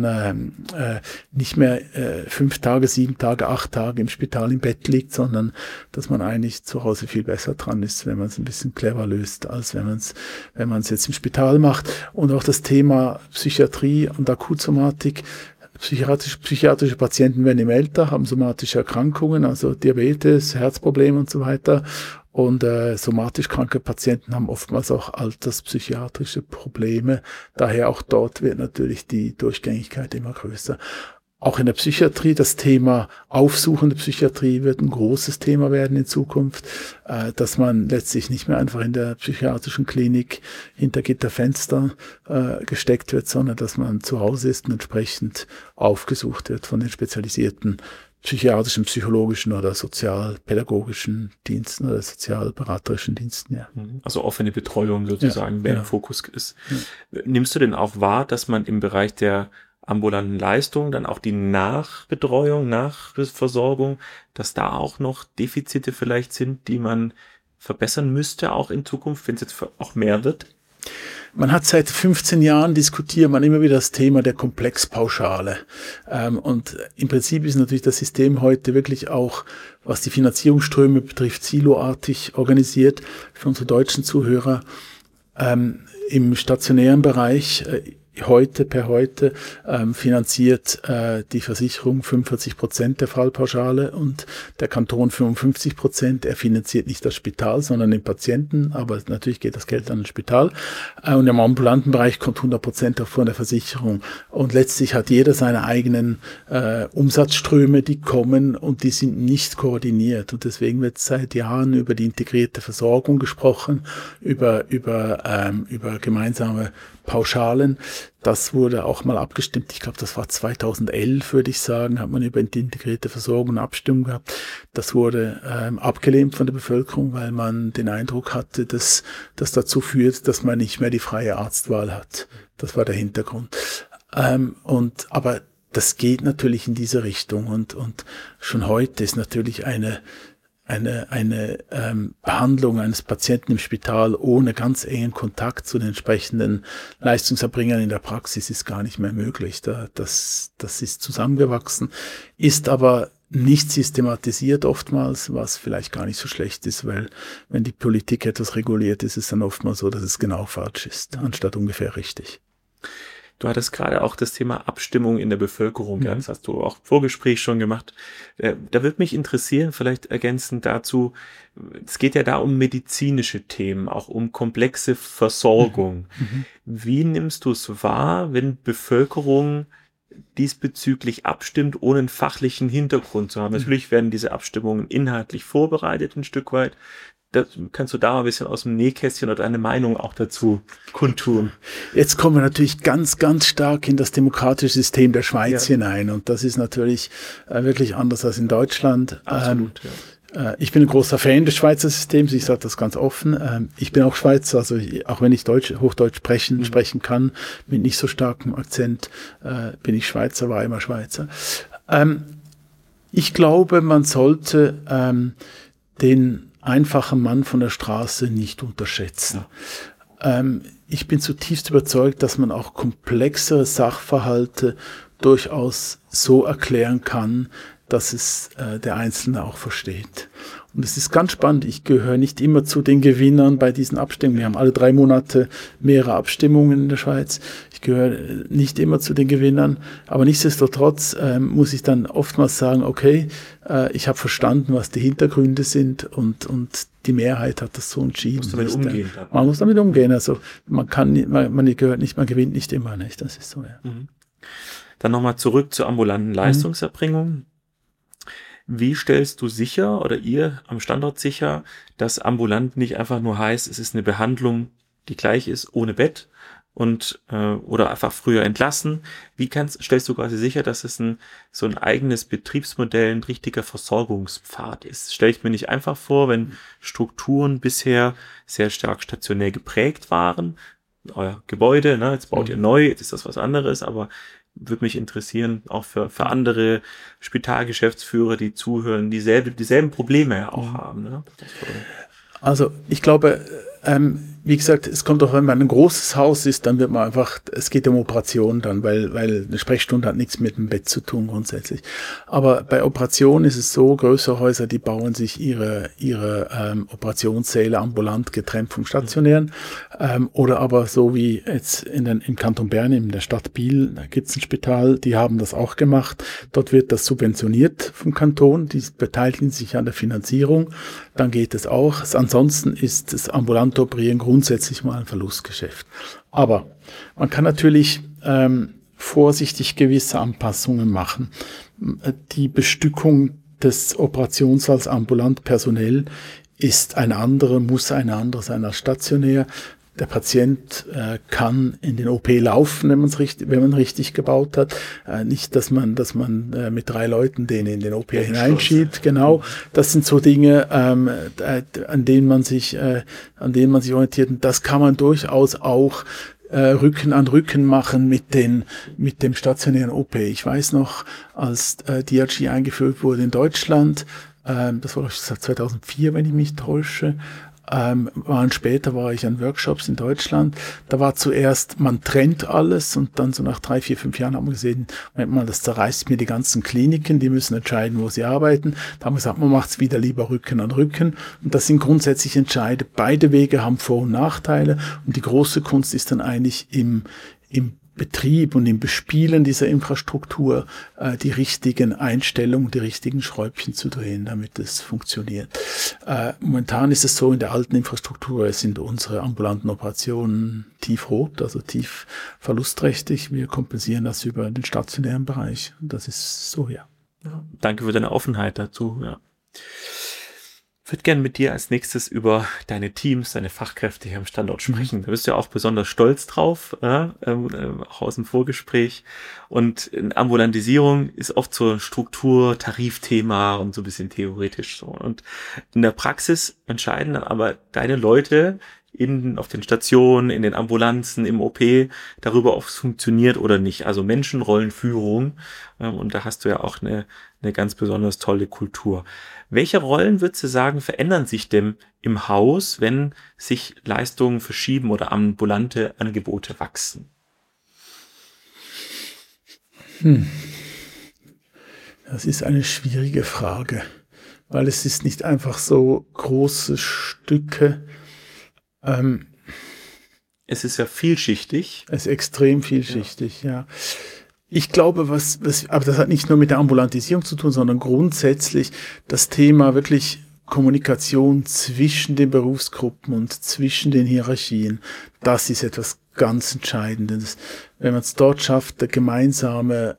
nicht mehr 5 Tage, 7 Tage, 8 Tage im Spital im Bett liegt, sondern dass man eigentlich zu Hause viel besser dran ist, wenn man es ein bisschen clever löst, als wenn man es jetzt im Spital macht. Und auch das Thema Psychiatrie und Akutsomatik. Psychiatrische Patienten werden immer älter, haben somatische Erkrankungen, also Diabetes, Herzprobleme und so weiter. Und somatisch kranke Patienten haben oftmals auch alterspsychiatrische Probleme. Daher auch dort wird natürlich die Durchgängigkeit immer größer. Auch in der Psychiatrie, das Thema aufsuchende Psychiatrie wird ein großes Thema werden in Zukunft, dass man letztlich nicht mehr einfach in der psychiatrischen Klinik hinter Gitterfenster gesteckt wird, sondern dass man zu Hause ist und entsprechend aufgesucht wird von den spezialisierten psychiatrischen, psychologischen oder sozialpädagogischen Diensten oder sozialberaterischen Diensten, ja. Also offene Betreuung sozusagen, wer im Fokus ist. Ja. Nimmst du denn auch wahr, dass man im Bereich der ambulanten Leistung dann auch die Nachbetreuung, Nachversorgung, dass da auch noch Defizite vielleicht sind, die man verbessern müsste, auch in Zukunft, wenn es jetzt auch mehr wird? Man hat seit 15 Jahren diskutiert man immer wieder das Thema der Komplexpauschale. Und im Prinzip ist natürlich das System heute wirklich auch, was die Finanzierungsströme betrifft, siloartig organisiert. Für unsere deutschen Zuhörer im stationären Bereich per heute finanziert die Versicherung 45% der Fallpauschale und der Kanton 55%. Er finanziert nicht das Spital, sondern den Patienten, aber natürlich geht das Geld an das Spital. Und im ambulanten Bereich kommt 100% auch von der Versicherung. Und letztlich hat jeder seine eigenen Umsatzströme, die kommen und die sind nicht koordiniert. Und deswegen wird seit Jahren über die integrierte Versorgung gesprochen, über gemeinsame Pauschalen. Das wurde auch mal abgestimmt. Ich glaube, das war 2011, würde ich sagen, hat man über die integrierte Versorgung eine Abstimmung gehabt. Das wurde abgelehnt von der Bevölkerung, weil man den Eindruck hatte, dass das dazu führt, dass man nicht mehr die freie Arztwahl hat. Das war der Hintergrund. Aber das geht natürlich in diese Richtung und schon heute ist natürlich eine Behandlung eines Patienten im Spital ohne ganz engen Kontakt zu den entsprechenden Leistungserbringern in der Praxis ist gar nicht mehr möglich. Das ist zusammengewachsen, ist aber nicht systematisiert oftmals, was vielleicht gar nicht so schlecht ist, weil wenn die Politik etwas reguliert, ist es dann oftmals so, dass es genau falsch ist, anstatt ungefähr richtig. Du hattest gerade auch das Thema Abstimmung in der Bevölkerung, ja. Das hast du auch im Vorgespräch schon gemacht. Da würde mich interessieren, vielleicht ergänzend dazu, es geht ja da um medizinische Themen, auch um komplexe Versorgung. Wie nimmst du es wahr, wenn Bevölkerung diesbezüglich abstimmt, ohne einen fachlichen Hintergrund zu haben? Natürlich werden diese Abstimmungen inhaltlich vorbereitet, ein Stück weit. Kannst du da mal ein bisschen aus dem Nähkästchen oder deine Meinung auch dazu kundtun? Jetzt kommen wir natürlich ganz, ganz stark in das demokratische System der Schweiz hinein. Und das ist natürlich wirklich anders als in Deutschland. Absolut, ich bin ein großer Fan des Schweizer Systems, ich sage das ganz offen. Ich bin auch Schweizer, also auch wenn ich Hochdeutsch sprechen kann, mit nicht so starkem Akzent, bin ich Schweizer, war immer Schweizer. Ich glaube, man sollte den einfachen Mann von der Straße nicht unterschätzen. Ich bin zutiefst überzeugt, dass man auch komplexere Sachverhalte durchaus so erklären kann, dass es der Einzelne auch versteht. Und es ist ganz spannend, ich gehöre nicht immer zu den Gewinnern bei diesen Abstimmungen. Wir haben alle 3 Monate mehrere Abstimmungen in der Schweiz. Ich gehöre nicht immer zu den Gewinnern, aber nichtsdestotrotz muss ich dann oftmals sagen, okay, ich habe verstanden, was die Hintergründe sind und die Mehrheit hat das so entschieden. Man muss damit umgehen. Also man gewinnt nicht immer, nicht? Das ist so, ja. Dann nochmal zurück zur ambulanten Leistungserbringung. Wie stellst du sicher oder ihr am Standort sicher, dass ambulant nicht einfach nur heißt, es ist eine Behandlung, die gleich ist, ohne Bett und oder einfach früher entlassen? Wie stellst du quasi sicher, dass es so ein eigenes Betriebsmodell, ein richtiger Versorgungspfad ist? Stelle ich mir nicht einfach vor, wenn Strukturen bisher sehr stark stationär geprägt waren, euer Gebäude, ne, jetzt baut ihr neu, jetzt ist das was anderes, aber würde mich interessieren, auch für andere Spitalgeschäftsführer, die zuhören, dieselben Probleme ja auch haben. Ne? Also ich glaube, wie gesagt, es kommt auch, wenn man ein großes Haus ist, dann wird man einfach, es geht um Operationen dann, weil eine Sprechstunde hat nichts mit dem Bett zu tun grundsätzlich. Aber bei Operationen ist es so, größere Häuser, die bauen sich ihre Operationssäle ambulant getrennt vom stationären. Oder aber so wie jetzt im Kanton Bern, in der Stadt Biel, da gibt es ein Spital, die haben das auch gemacht. Dort wird das subventioniert vom Kanton, die beteiligen sich an der Finanzierung. Dann geht es auch. Ansonsten ist das ambulante Operieren grundsätzlich mal ein Verlustgeschäft. Aber man kann natürlich vorsichtig gewisse Anpassungen machen. Die Bestückung des Operationssaals ambulant personell ist eine andere, muss eine andere sein als stationär. Der Patient kann in den OP laufen, wenn man richtig gebaut hat. Nicht, dass man mit 3 Leuten den in den OP hineinschiebt. Genau, das sind so Dinge, an denen man sich orientiert. Und das kann man durchaus auch Rücken an Rücken machen mit dem stationären OP. Ich weiß noch, als DRG eingeführt wurde in Deutschland, das war 2004, wenn ich mich täusche. Später war ich an Workshops in Deutschland. Da war zuerst, man trennt alles und dann so nach 3, 4, 5 Jahren haben wir gesehen, das zerreißt mir die ganzen Kliniken, die müssen entscheiden, wo sie arbeiten. Da haben wir gesagt, man macht es wieder lieber Rücken an Rücken. Und das sind grundsätzlich Entscheide. Beide Wege haben Vor- und Nachteile und die große Kunst ist dann eigentlich im Betrieb und im Bespielen dieser Infrastruktur die richtigen Einstellungen, die richtigen Schräubchen zu drehen, damit es funktioniert. Momentan ist es so, in der alten Infrastruktur sind unsere ambulanten Operationen tiefrot, also tief verlustträchtig. Wir kompensieren das über den stationären Bereich. Das ist so, ja. Danke für deine Offenheit dazu. Ja. Ich würde gerne mit dir als nächstes über deine Teams, deine Fachkräfte hier am Standort sprechen. Da bist du ja auch besonders stolz drauf, auch aus dem Vorgespräch. Und in Ambulantisierung ist oft so Struktur, Tarifthema und so ein bisschen theoretisch so. Und in der Praxis entscheiden dann aber deine Leute auf den Stationen, in den Ambulanzen, im OP, darüber, ob es funktioniert oder nicht. Also Menschenrollenführung. Und da hast du ja auch eine ganz besonders tolle Kultur. Welche Rollen, würdest du sagen, verändern sich denn im Haus, wenn sich Leistungen verschieben oder ambulante Angebote wachsen? Das ist eine schwierige Frage, weil es ist nicht einfach so große Stücke. Es ist ja vielschichtig. Es ist extrem vielschichtig, ja. Ich glaube, aber das hat nicht nur mit der Ambulantisierung zu tun, sondern grundsätzlich das Thema wirklich Kommunikation zwischen den Berufsgruppen und zwischen den Hierarchien. Das ist etwas ganz Entscheidendes. Wenn man es dort schafft, eine gemeinsame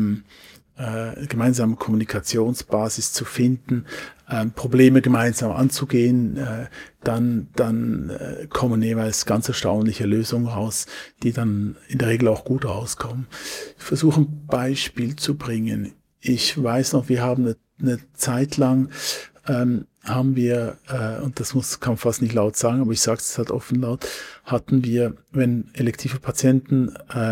Kommunikationsbasis zu finden, Probleme gemeinsam anzugehen, dann kommen jeweils ganz erstaunliche Lösungen raus, die dann in der Regel auch gut rauskommen. Ich versuche ein Beispiel zu bringen. Ich weiß noch, wir haben eine Zeit lang, haben wir, und kann man fast nicht laut sagen, aber ich sage es halt offen laut, hatten wir, wenn elektive Patienten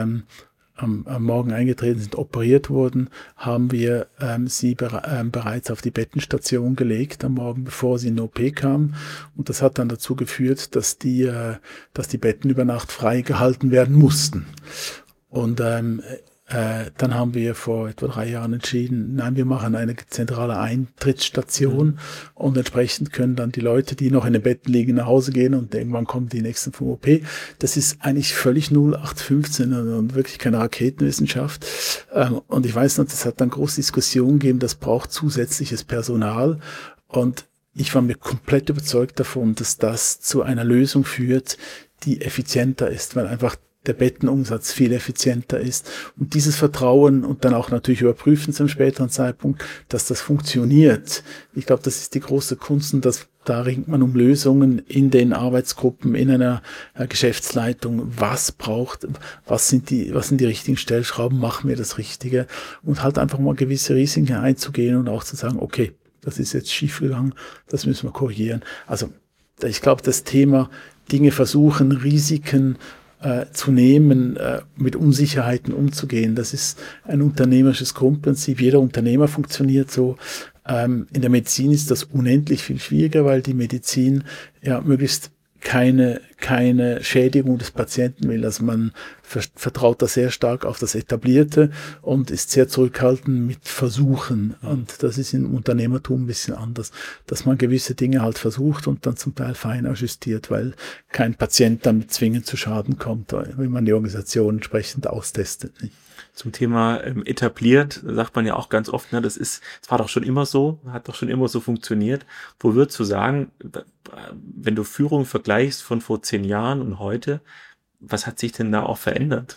am Morgen eingetreten sind, operiert wurden, haben wir sie bereits auf die Bettenstation gelegt am Morgen, bevor sie in den OP kamen. Und das hat dann dazu geführt, dass die Betten über Nacht freigehalten werden mussten. Und dann haben wir vor etwa 3 Jahren entschieden, nein, wir machen eine zentrale Eintrittsstation und entsprechend können dann die Leute, die noch in den Betten liegen, nach Hause gehen und irgendwann kommen die nächsten vom OP. Das ist eigentlich völlig 0815 und wirklich keine Raketenwissenschaft. Und ich weiß noch, das hat dann große Diskussionen gegeben, das braucht zusätzliches Personal und ich war mir komplett überzeugt davon, dass das zu einer Lösung führt, die effizienter ist, weil einfach der Bettenumsatz viel effizienter ist. Und dieses Vertrauen und dann auch natürlich überprüfen zum späteren Zeitpunkt, dass das funktioniert. Ich glaube, das ist die große Kunst und da ringt man um Lösungen in den Arbeitsgruppen, in einer Geschäftsleitung. Was sind die richtigen Stellschrauben? Machen wir das Richtige? Und halt einfach mal gewisse Risiken einzugehen und auch zu sagen, okay, das ist jetzt schiefgegangen, das müssen wir korrigieren. Also, ich glaube, das Thema Dinge versuchen, Risiken zu nehmen, mit Unsicherheiten umzugehen. Das ist ein unternehmerisches Grundprinzip. Jeder Unternehmer funktioniert so. In der Medizin ist das unendlich viel schwieriger, weil die Medizin ja möglichst keine Schädigung des Patienten will. Also man vertraut da sehr stark auf das Etablierte und ist sehr zurückhaltend mit Versuchen. Und das ist im Unternehmertum ein bisschen anders, dass man gewisse Dinge halt versucht und dann zum Teil fein justiert, weil kein Patient damit zwingend zu Schaden kommt, wenn man die Organisation entsprechend austestet. Nicht? Zum Thema etabliert sagt man ja auch ganz oft, das war doch schon immer so, hat doch schon immer so funktioniert. Wo würdest du sagen, wenn du Führung vergleichst von vor 10 Jahren und heute, was hat sich denn da auch verändert?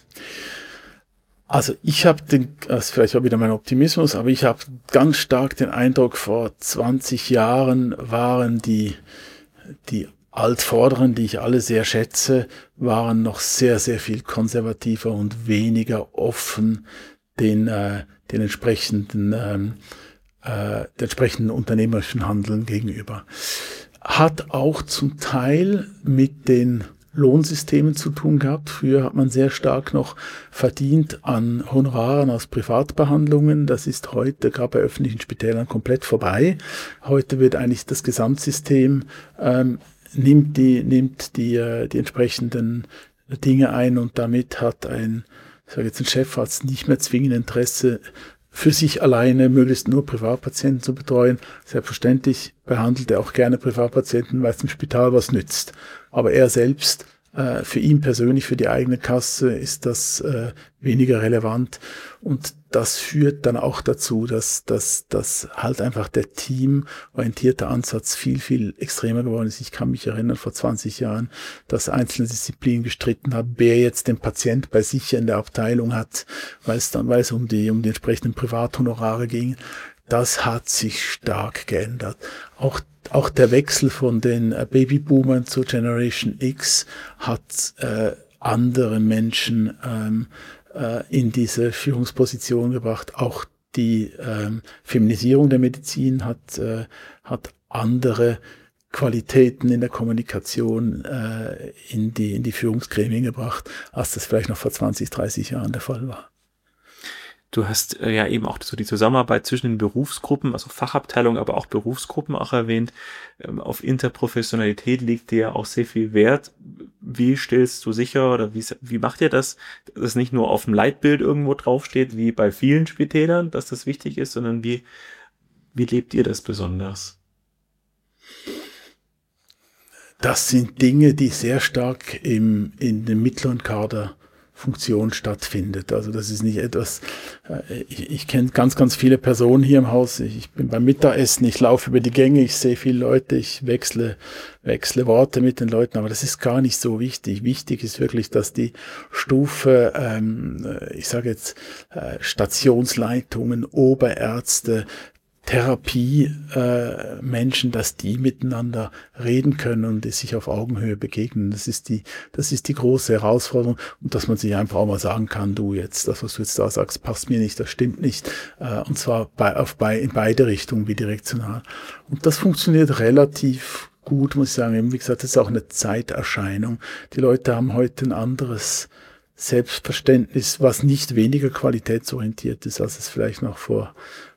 Also ich habe vielleicht auch wieder mein Optimismus, aber ich habe ganz stark den Eindruck, vor 20 Jahren waren die Altvorderen, die ich alle sehr schätze, waren noch sehr, sehr viel konservativer und weniger offen den entsprechenden unternehmerischen Handeln gegenüber. Hat auch zum Teil mit den Lohnsystemen zu tun gehabt. Früher hat man sehr stark noch verdient an Honoraren aus Privatbehandlungen. Das ist heute gerade bei öffentlichen Spitälern komplett vorbei. Heute wird eigentlich das Gesamtsystem nimmt die entsprechenden Dinge ein und damit hat ein Chefarzt nicht mehr zwingend Interesse, für sich alleine möglichst nur Privatpatienten zu betreuen. Selbstverständlich behandelt er auch gerne Privatpatienten, weil es im Spital was nützt. Aber er selbst, für ihn persönlich, für die eigene Kasse ist das weniger relevant. Und das führt dann auch dazu, dass halt einfach der teamorientierte Ansatz viel, viel extremer geworden ist. Ich kann mich erinnern, vor 20 Jahren, dass einzelne Disziplinen gestritten haben, wer jetzt den Patient bei sich in der Abteilung hat, weil es um die entsprechenden Privathonorare ging. das hat sich stark geändert. Auch der Wechsel von den Babyboomern zur Generation X hat andere Menschen in diese Führungsposition gebracht. Auch die Feminisierung der Medizin hat andere Qualitäten in der Kommunikation in die Führungsgremien gebracht, als das vielleicht noch vor 20, 30 Jahren der Fall war. Du hast ja eben auch so die Zusammenarbeit zwischen den Berufsgruppen, also Fachabteilungen, aber auch Berufsgruppen auch erwähnt. Auf Interprofessionalität liegt dir ja auch sehr viel Wert. Wie stellst du sicher oder wie macht ihr das, dass es nicht nur auf dem Leitbild irgendwo draufsteht, wie bei vielen Spitälern, dass das wichtig ist, sondern wie lebt ihr das besonders? Das sind Dinge, die sehr stark in dem mittleren Kader Funktion stattfindet. Also das ist nicht etwas, ich kenne ganz, ganz viele Personen hier im Haus. Ich bin beim Mittagessen, ich laufe über die Gänge, ich sehe viele Leute, ich wechsle Worte mit den Leuten, aber das ist gar nicht so wichtig. Wichtig ist wirklich, dass die Stufe, ich sage jetzt Stationsleitungen, Oberärzte, Therapie-Menschen, dass die miteinander reden können und sich auf Augenhöhe begegnen. Das ist die große Herausforderung und dass man sich einfach auch mal sagen kann, du jetzt, das, was du jetzt da sagst, passt mir nicht, das stimmt nicht. Und zwar in beide Richtungen, bidirektional. Und das funktioniert relativ gut, muss ich sagen. Wie gesagt, das ist auch eine Zeiterscheinung. Die Leute haben heute ein anderes Selbstverständnis, was nicht weniger qualitätsorientiert ist, als es vielleicht noch vor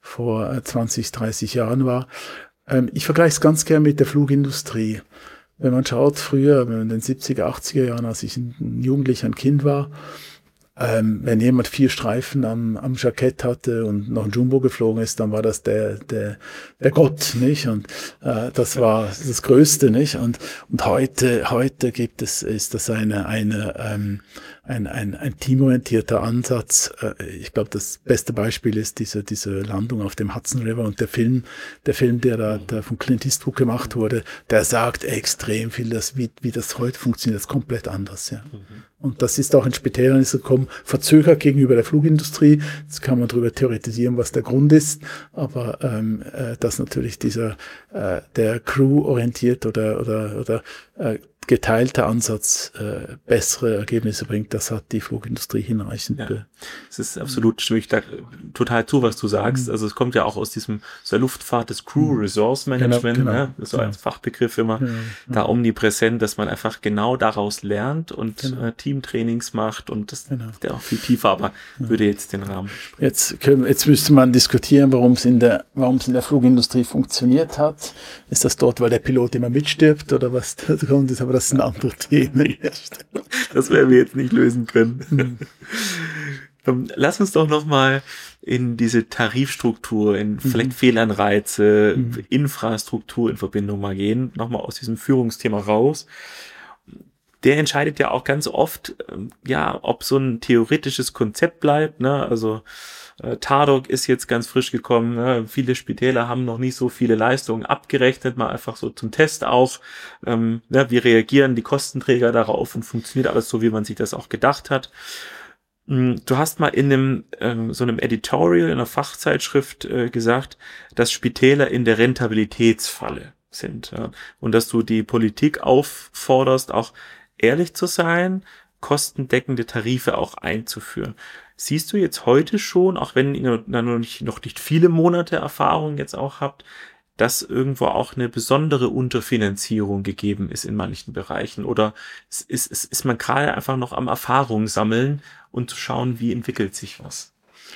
20, 30 Jahren war. Ich vergleiche es ganz gern mit der Flugindustrie. Wenn man schaut, früher, in den 70er, 80er Jahren, als ich ein Jugendlicher, ein Kind war, wenn jemand 4 Streifen am Jackett hatte und noch ein Jumbo geflogen ist, dann war das der Gott, nicht? Und das war das Größte, nicht? Und heute ist das ein teamorientierter Ansatz. Ich glaube, das beste Beispiel ist diese Landung auf dem Hudson River und der Film, der da von Clint Eastwood gemacht wurde, der sagt extrem viel, wie das heute funktioniert, ist komplett anders, ja. Und das ist auch in Spitälern gekommen, verzögert gegenüber der Flugindustrie. Jetzt kann man darüber theoretisieren, was der Grund ist, aber dass natürlich der Crew-orientiert oder geteilter Ansatz bessere Ergebnisse bringt, das hat die Flugindustrie hinreichend. Ja, es ist absolut, stimme ich da total zu, was du sagst. Also es kommt ja auch aus der Luftfahrt des Crew Resource Management, genau. Ne? Das ist so als Fachbegriff immer da omnipräsent, dass man einfach genau daraus lernt und Teamtrainings macht und das ist ja auch viel tiefer, aber würde jetzt den Rahmen sprengen. Jetzt müsste man diskutieren, warum es in der Flugindustrie funktioniert hat. Ist das dort, weil der Pilot immer mitstirbt oder was da kommt, aber das sind andere Themen. Das werden wir jetzt nicht lösen können. Lass uns doch nochmal in diese Tarifstruktur, in vielleicht Fehlanreize, Infrastruktur in Verbindung mal gehen, nochmal aus diesem Führungsthema raus. Der entscheidet ja auch ganz oft, ob so ein theoretisches Konzept bleibt, ne? Also Tardog ist jetzt ganz frisch gekommen, ne? Viele Spitäler haben noch nicht so viele Leistungen abgerechnet, mal einfach so zum Test auch. Wie reagieren die Kostenträger darauf und funktioniert alles so, wie man sich das auch gedacht hat. Du hast mal in so einem Editorial in einer Fachzeitschrift gesagt, dass Spitäler in der Rentabilitätsfalle sind, ja? Und dass du die Politik aufforderst, auch ehrlich zu sein, kostendeckende Tarife auch einzuführen. Siehst du jetzt heute schon, auch wenn ihr noch nicht viele Monate Erfahrung jetzt auch habt, dass irgendwo auch eine besondere Unterfinanzierung gegeben ist in manchen Bereichen? Oder ist man gerade einfach noch am Erfahrung sammeln und zu schauen, wie entwickelt sich was?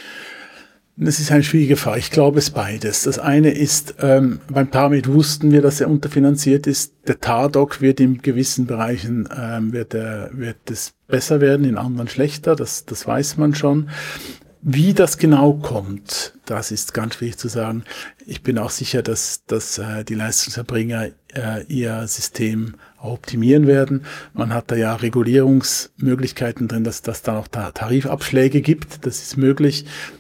Das ist eine schwierige Frage. Ich glaube, es beides. Das eine ist, beim Paramit wussten wir, dass er unterfinanziert ist. Der Tardog wird in gewissen Bereichen, wird es besser werden, in anderen schlechter. Das weiß man schon. Wie das genau kommt, das ist ganz schwierig zu sagen. Ich bin auch sicher, dass die Leistungserbringer ihr System optimieren werden. Man hat da ja Regulierungsmöglichkeiten drin, dass da noch Tarifabschläge gibt. Das ist möglich.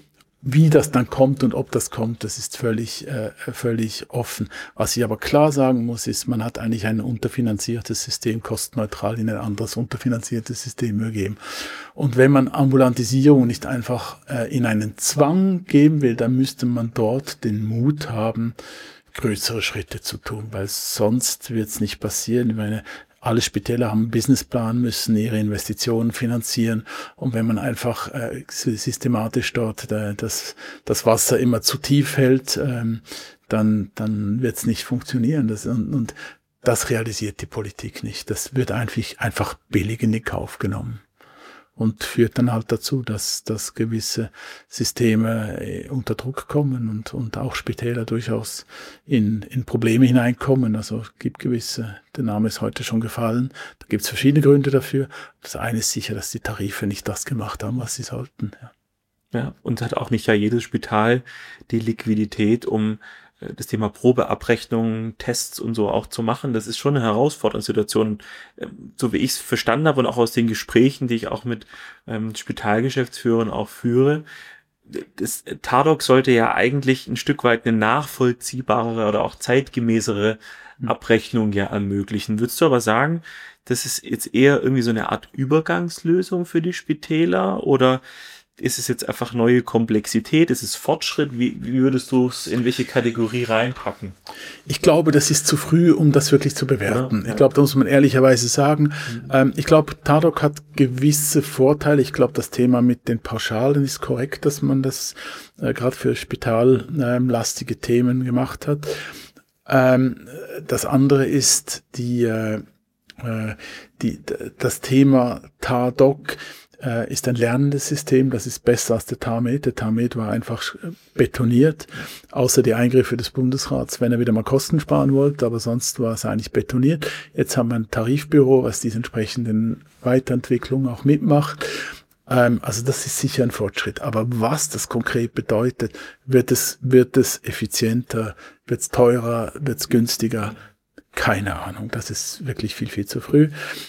Wie das dann kommt und ob das kommt, das ist völlig offen. Was ich aber klar sagen muss, ist, man hat eigentlich ein unterfinanziertes System kostenneutral in ein anderes unterfinanziertes System übergeben. Und wenn man Ambulantisierung nicht einfach in einen Zwang geben will, dann müsste man dort den Mut haben, größere Schritte zu tun, weil sonst wird es nicht passieren. Ich meine, alle Spitäler haben einen Businessplan, müssen ihre Investitionen finanzieren. Und wenn man einfach systematisch dort das Wasser immer zu tief hält, dann wird es nicht funktionieren. Und das realisiert die Politik nicht. Das wird einfach billig in den Kauf genommen. Und führt dann halt dazu, dass gewisse Systeme unter Druck kommen und auch Spitäler durchaus in Probleme hineinkommen. Also es gibt gewisse, der Name ist heute schon gefallen, da gibt es verschiedene Gründe dafür. Das eine ist sicher, dass die Tarife nicht das gemacht haben, was sie sollten. Ja, und hat auch nicht jedes Spital die Liquidität, um das Thema Probeabrechnung, Tests und so auch zu machen. Das ist schon eine herausfordernde Situation. So wie ich es verstanden habe und auch aus den Gesprächen, die ich auch mit Spitalgeschäftsführern auch führe, das TARDOC sollte ja eigentlich ein Stück weit eine nachvollziehbare oder auch zeitgemäßere Abrechnung ja ermöglichen. Würdest du aber sagen, das ist jetzt eher irgendwie so eine Art Übergangslösung für die Spitäler oder ist es jetzt einfach neue Komplexität? Ist es Fortschritt? Wie würdest du es in welche Kategorie reinpacken? Ich glaube, das ist zu früh, um das wirklich zu bewerten. Ja. Ich glaube, da muss man ehrlicherweise sagen. Ich glaube, TARDOC hat gewisse Vorteile. Ich glaube, das Thema mit den Pauschalen ist korrekt, dass man das gerade für spitallastige Themen gemacht hat. Das andere ist das Thema TARDOC ist ein lernendes System, das ist besser als der TARMED. Der TARMED war einfach betoniert, außer die Eingriffe des Bundesrats, wenn er wieder mal Kosten sparen wollte, aber sonst war es eigentlich betoniert. Jetzt haben wir ein Tarifbüro, was diese entsprechenden Weiterentwicklungen auch mitmacht. Also das ist sicher ein Fortschritt. Aber was das konkret bedeutet, wird es effizienter, wird es teurer, wird es günstiger? Keine Ahnung. Das ist wirklich viel, viel zu früh.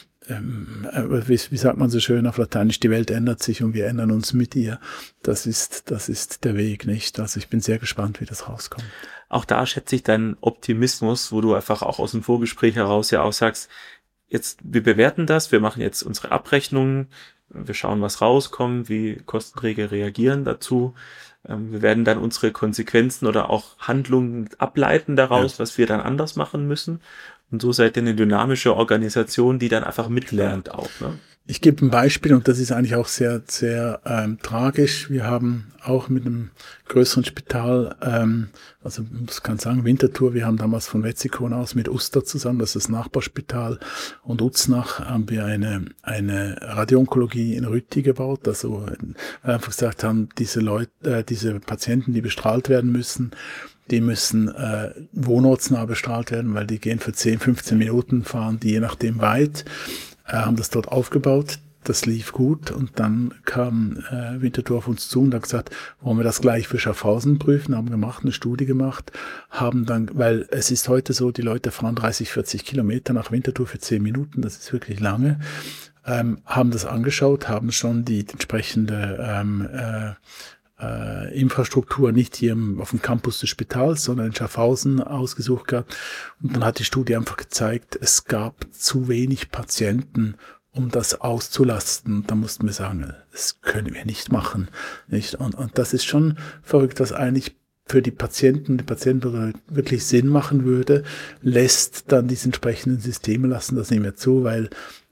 Wie sagt man so schön auf Lateinisch, die Welt ändert sich und wir ändern uns mit ihr. Das ist der Weg, nicht? Also ich bin sehr gespannt, wie das rauskommt. Auch da schätze ich deinen Optimismus, wo du einfach auch aus dem Vorgespräch heraus ja auch sagst, jetzt, wir bewerten das, wir machen jetzt unsere Abrechnungen, wir schauen, was rauskommt, wie Kostenträger reagieren dazu. Wir werden dann unsere Konsequenzen oder auch Handlungen ableiten daraus, was wir dann anders machen müssen. Und so seid ihr eine dynamische Organisation, die dann einfach mitlernt auch. Ne? Ich gebe ein Beispiel und das ist eigentlich auch sehr, sehr tragisch. Wir haben auch mit einem größeren Spital, also ich kann sagen Winterthur, wir haben damals von Wetzikon aus mit Uster zusammen, das ist das Nachbarspital, und Uznach haben wir eine Radioonkologie in Rütti gebaut, also einfach gesagt haben, diese Patienten, die bestrahlt werden müssen, die müssen wohnortsnah bestrahlt werden, weil die gehen für 10, 15 Minuten, fahren die je nachdem weit, haben das dort aufgebaut. Das lief gut und dann kam Winterthur auf uns zu und hat gesagt, wollen wir das gleich für Schaffhausen prüfen, haben gemacht, eine Studie gemacht, haben dann, weil es ist heute so, die Leute fahren 30, 40 Kilometer nach Winterthur für 10 Minuten, das ist wirklich lange, haben das angeschaut, haben schon die entsprechende Infrastruktur nicht hier auf dem Campus des Spitals, sondern in Schaffhausen ausgesucht gehabt. Und dann hat die Studie einfach gezeigt, es gab zu wenig Patienten, um das auszulasten. Da mussten wir sagen, das können wir nicht machen. Nicht? Und das ist schon verrückt, dass eigentlich für die Patienten wirklich Sinn machen würde, lässt dann diese entsprechenden Systeme, lassen das nicht mehr zu, weil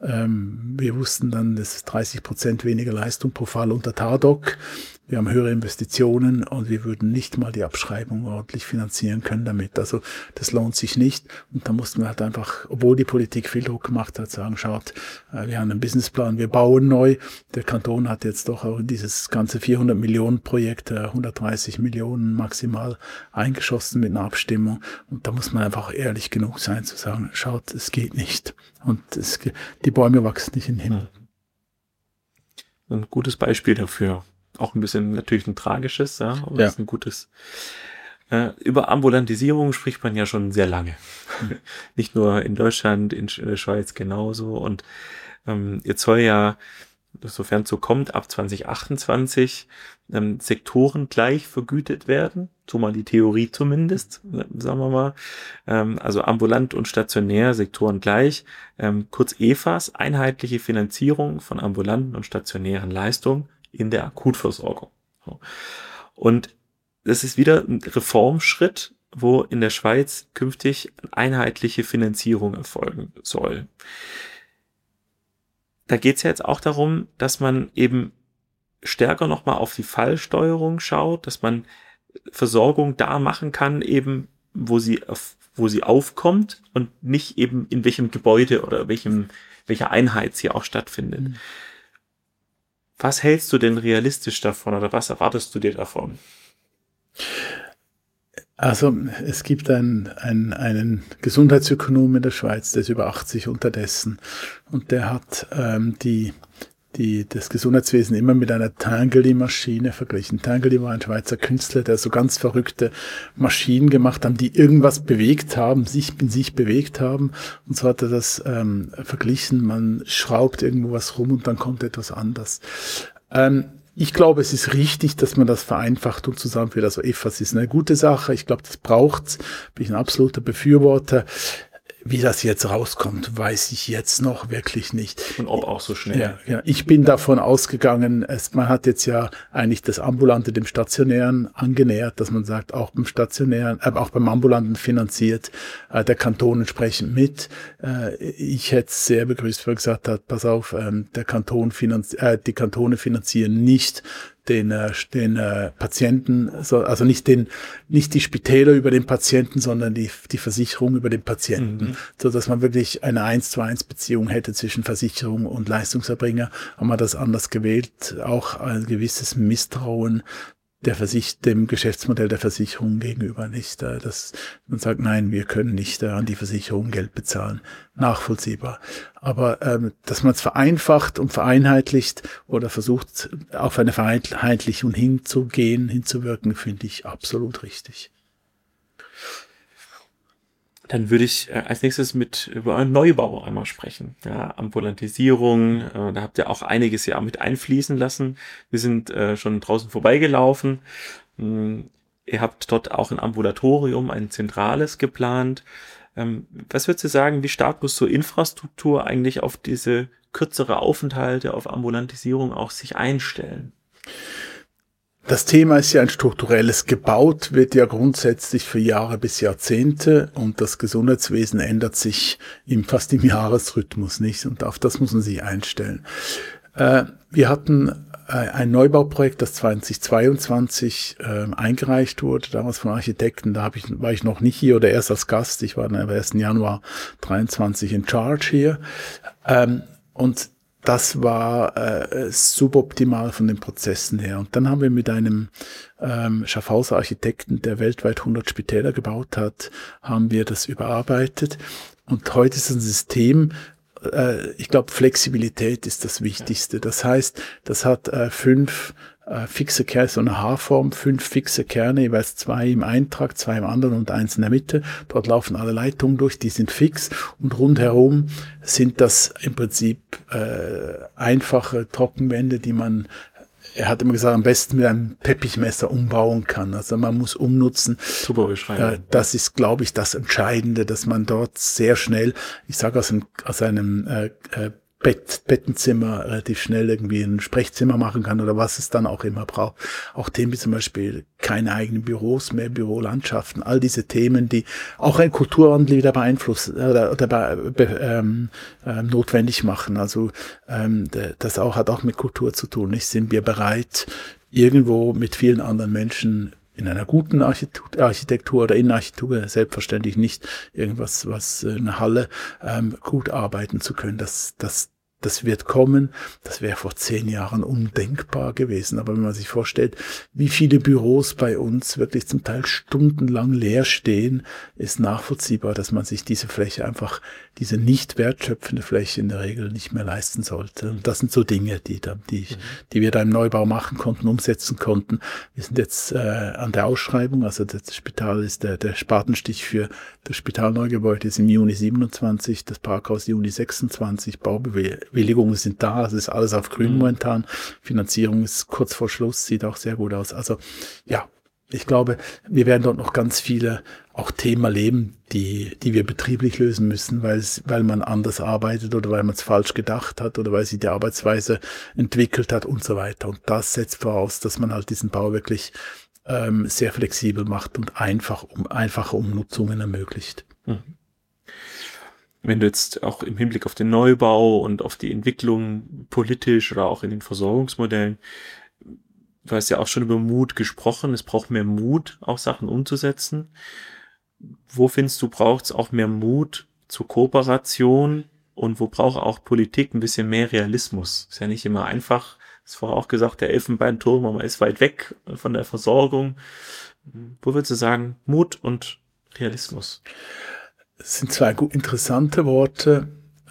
wir wussten dann, das ist 30% weniger Leistung pro Fall unter TARDOC. Wir haben höhere Investitionen und wir würden nicht mal die Abschreibung ordentlich finanzieren können damit. Also das lohnt sich nicht. Und da mussten wir halt einfach, obwohl die Politik viel Druck gemacht hat, sagen, schaut, wir haben einen Businessplan, wir bauen neu. Der Kanton hat jetzt doch auch in dieses ganze 400 Millionen Projekt 130 Millionen maximal eingeschossen mit einer Abstimmung. Und da muss man einfach ehrlich genug sein zu sagen, schaut, es geht nicht. Und die Bäume wachsen nicht in den Himmel. Ein gutes Beispiel dafür. Auch ein bisschen natürlich ein tragisches, ja, aber das ist ein gutes. Über Ambulantisierung spricht man ja schon sehr lange. Nicht nur in Deutschland, in der Schweiz genauso. Und jetzt soll ja sofern es so kommt, ab 2028 sektorengleich vergütet werden, so mal die Theorie zumindest, sagen wir mal, also ambulant und stationär sektorengleich, kurz EFAS, einheitliche Finanzierung von ambulanten und stationären Leistungen in der Akutversorgung. So. Und das ist wieder ein Reformschritt, wo in der Schweiz künftig einheitliche Finanzierung erfolgen soll. Da geht es ja jetzt auch darum, dass man eben stärker nochmal auf die Fallsteuerung schaut, dass man Versorgung da machen kann, eben wo sie aufkommt und nicht eben in welchem Gebäude oder welcher Einheit sie auch stattfindet. Mhm. Was hältst du denn realistisch davon oder was erwartest du dir davon? Also es gibt einen Gesundheitsökonom in der Schweiz, der ist über 80 unterdessen, und der hat das Gesundheitswesen immer mit einer Tinguely-Maschine verglichen. Tinguely war ein Schweizer Künstler, der so ganz verrückte Maschinen gemacht hat, die irgendwas bewegt haben, in sich bewegt haben. Und so hat er das verglichen, man schraubt irgendwo was rum und dann kommt etwas anders. Ich glaube, es ist richtig, dass man das vereinfacht und zusammenführt. Also EFAS ist eine gute Sache. Ich glaube, das braucht's. Bin ich ein absoluter Befürworter. Wie das jetzt rauskommt, weiß ich jetzt noch wirklich nicht. Und ob auch so schnell. Ja. Ich bin davon ausgegangen, man hat jetzt ja eigentlich das Ambulante dem Stationären angenähert, dass man sagt, auch beim Stationären, auch beim Ambulanten finanziert der Kanton entsprechend mit. Ich hätte es sehr begrüßt, weil er gesagt hat, pass auf, die Kantone finanzieren nicht den Patienten, also nicht die Spitäler über den Patienten, sondern die Versicherung über den Patienten, so dass man wirklich eine 1:1 Beziehung hätte zwischen Versicherung und Leistungserbringer. Haben wir das anders gewählt, auch ein gewisses Misstrauen dem Geschäftsmodell der Versicherung gegenüber nicht, dass man sagt, nein, wir können nicht an die Versicherung Geld bezahlen, nachvollziehbar. Aber dass man es vereinfacht und vereinheitlicht oder versucht, auf eine Vereinheitlichung hinzuwirken, finde ich absolut richtig. Dann würde ich als nächstes über einen Neubau einmal sprechen. Ja, Ambulantisierung, da habt ihr auch einiges ja mit einfließen lassen. Wir sind schon draußen vorbeigelaufen. Ihr habt dort auch ein Ambulatorium, ein zentrales geplant. Was würdest du sagen, wie stark muss so Infrastruktur eigentlich auf diese kürzere Aufenthalte, auf Ambulantisierung auch sich einstellen? Das Thema ist ja ein strukturelles. Gebaut wird ja grundsätzlich für Jahre bis Jahrzehnte und das Gesundheitswesen ändert sich fast im Jahresrhythmus, nicht? Und auf das muss man sich einstellen. Wir hatten ein Neubauprojekt, das 2022 eingereicht wurde, damals von Architekten. War ich noch nicht hier oder erst als Gast. Ich war am 1. Januar 23 in Charge hier. Und das war suboptimal von den Prozessen her. Und dann haben wir mit einem Schaffhauser Architekten, der weltweit 100 Spitäler gebaut hat, haben wir das überarbeitet. Und heute ist ein System, ich glaube, Flexibilität ist das Wichtigste. Das heißt, das hat 5 fixe Kerne, so eine H-Form, 5 fixe Kerne, jeweils 2 im einen Trakt, 2 im anderen und 1 in der Mitte. Dort laufen alle Leitungen durch, die sind fix und rundherum sind das im Prinzip einfache Trockenwände, die man, er hat immer gesagt, am besten mit einem Teppichmesser umbauen kann. Also man muss umnutzen. Super Beschreibung. Das ist, glaube ich, das Entscheidende, dass man dort sehr schnell, ich sage aus einem Bettenzimmer relativ schnell irgendwie ein Sprechzimmer machen kann oder was es dann auch immer braucht. Auch Themen wie zum Beispiel keine eigenen Büros mehr, Bürolandschaften, all diese Themen, die auch einen Kulturwandel wieder beeinflussen oder notwendig machen. Also das hat auch mit Kultur zu tun. Nicht? Sind wir bereit, irgendwo mit vielen anderen Menschen in einer guten Architektur oder Innenarchitektur, selbstverständlich nicht irgendwas, was eine Halle, gut arbeiten zu können. Das wird kommen. Das wäre vor 10 Jahren undenkbar gewesen. Aber wenn man sich vorstellt, wie viele Büros bei uns wirklich zum Teil stundenlang leer stehen, ist nachvollziehbar, dass man sich diese Fläche einfach, diese nicht wertschöpfende Fläche in der Regel nicht mehr leisten sollte. Und das sind so Dinge, die wir da im Neubau machen konnten, umsetzen konnten. Wir sind jetzt an der Ausschreibung, also das Spital ist der Spatenstich für das Spitalneugebäude ist im Juni 27, das Parkhaus Juni 26, Bewilligungen sind da, es ist alles auf grün momentan. Finanzierung ist kurz vor Schluss, sieht auch sehr gut aus. Also ja, ich glaube, wir werden dort noch ganz viele auch Themen erleben, die wir betrieblich lösen müssen, weil man anders arbeitet oder weil man es falsch gedacht hat oder weil sich die Arbeitsweise entwickelt hat und so weiter. Und das setzt voraus, dass man halt diesen Bau wirklich sehr flexibel macht und einfache Umnutzungen ermöglicht. Wenn du jetzt auch im Hinblick auf den Neubau und auf die Entwicklung politisch oder auch in den Versorgungsmodellen, du hast ja auch schon über Mut gesprochen, es braucht mehr Mut, auch Sachen umzusetzen. Wo findest du, braucht es auch mehr Mut zur Kooperation und wo braucht auch Politik ein bisschen mehr Realismus? Ist ja nicht immer einfach, das vorher auch gesagt, der Elfenbeinturm, aber man ist weit weg von der Versorgung. Wo würdest du sagen, Mut und Realismus? Das sind zwei interessante Worte.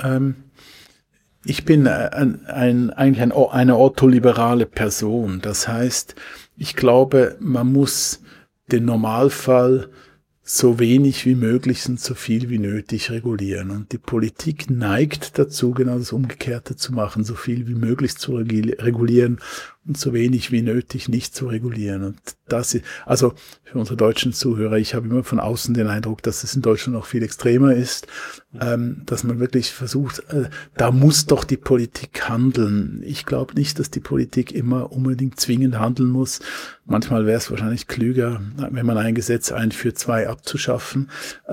Ich bin eigentlich eine ortholiberale Person. Das heißt, ich glaube, man muss den Normalfall so wenig wie möglich und so viel wie nötig regulieren. Und die Politik neigt dazu, genau das Umgekehrte zu machen, so viel wie möglich zu regulieren und so wenig wie nötig nicht zu regulieren. Und das ist, also für unsere deutschen Zuhörer, ich habe immer von außen den Eindruck, dass es in Deutschland noch viel extremer ist, dass man wirklich versucht, da muss doch die Politik handeln. Ich glaube nicht, dass die Politik immer unbedingt zwingend handeln muss. Manchmal wäre es wahrscheinlich klüger, wenn man ein Gesetz einführt, 2 abzuschaffen.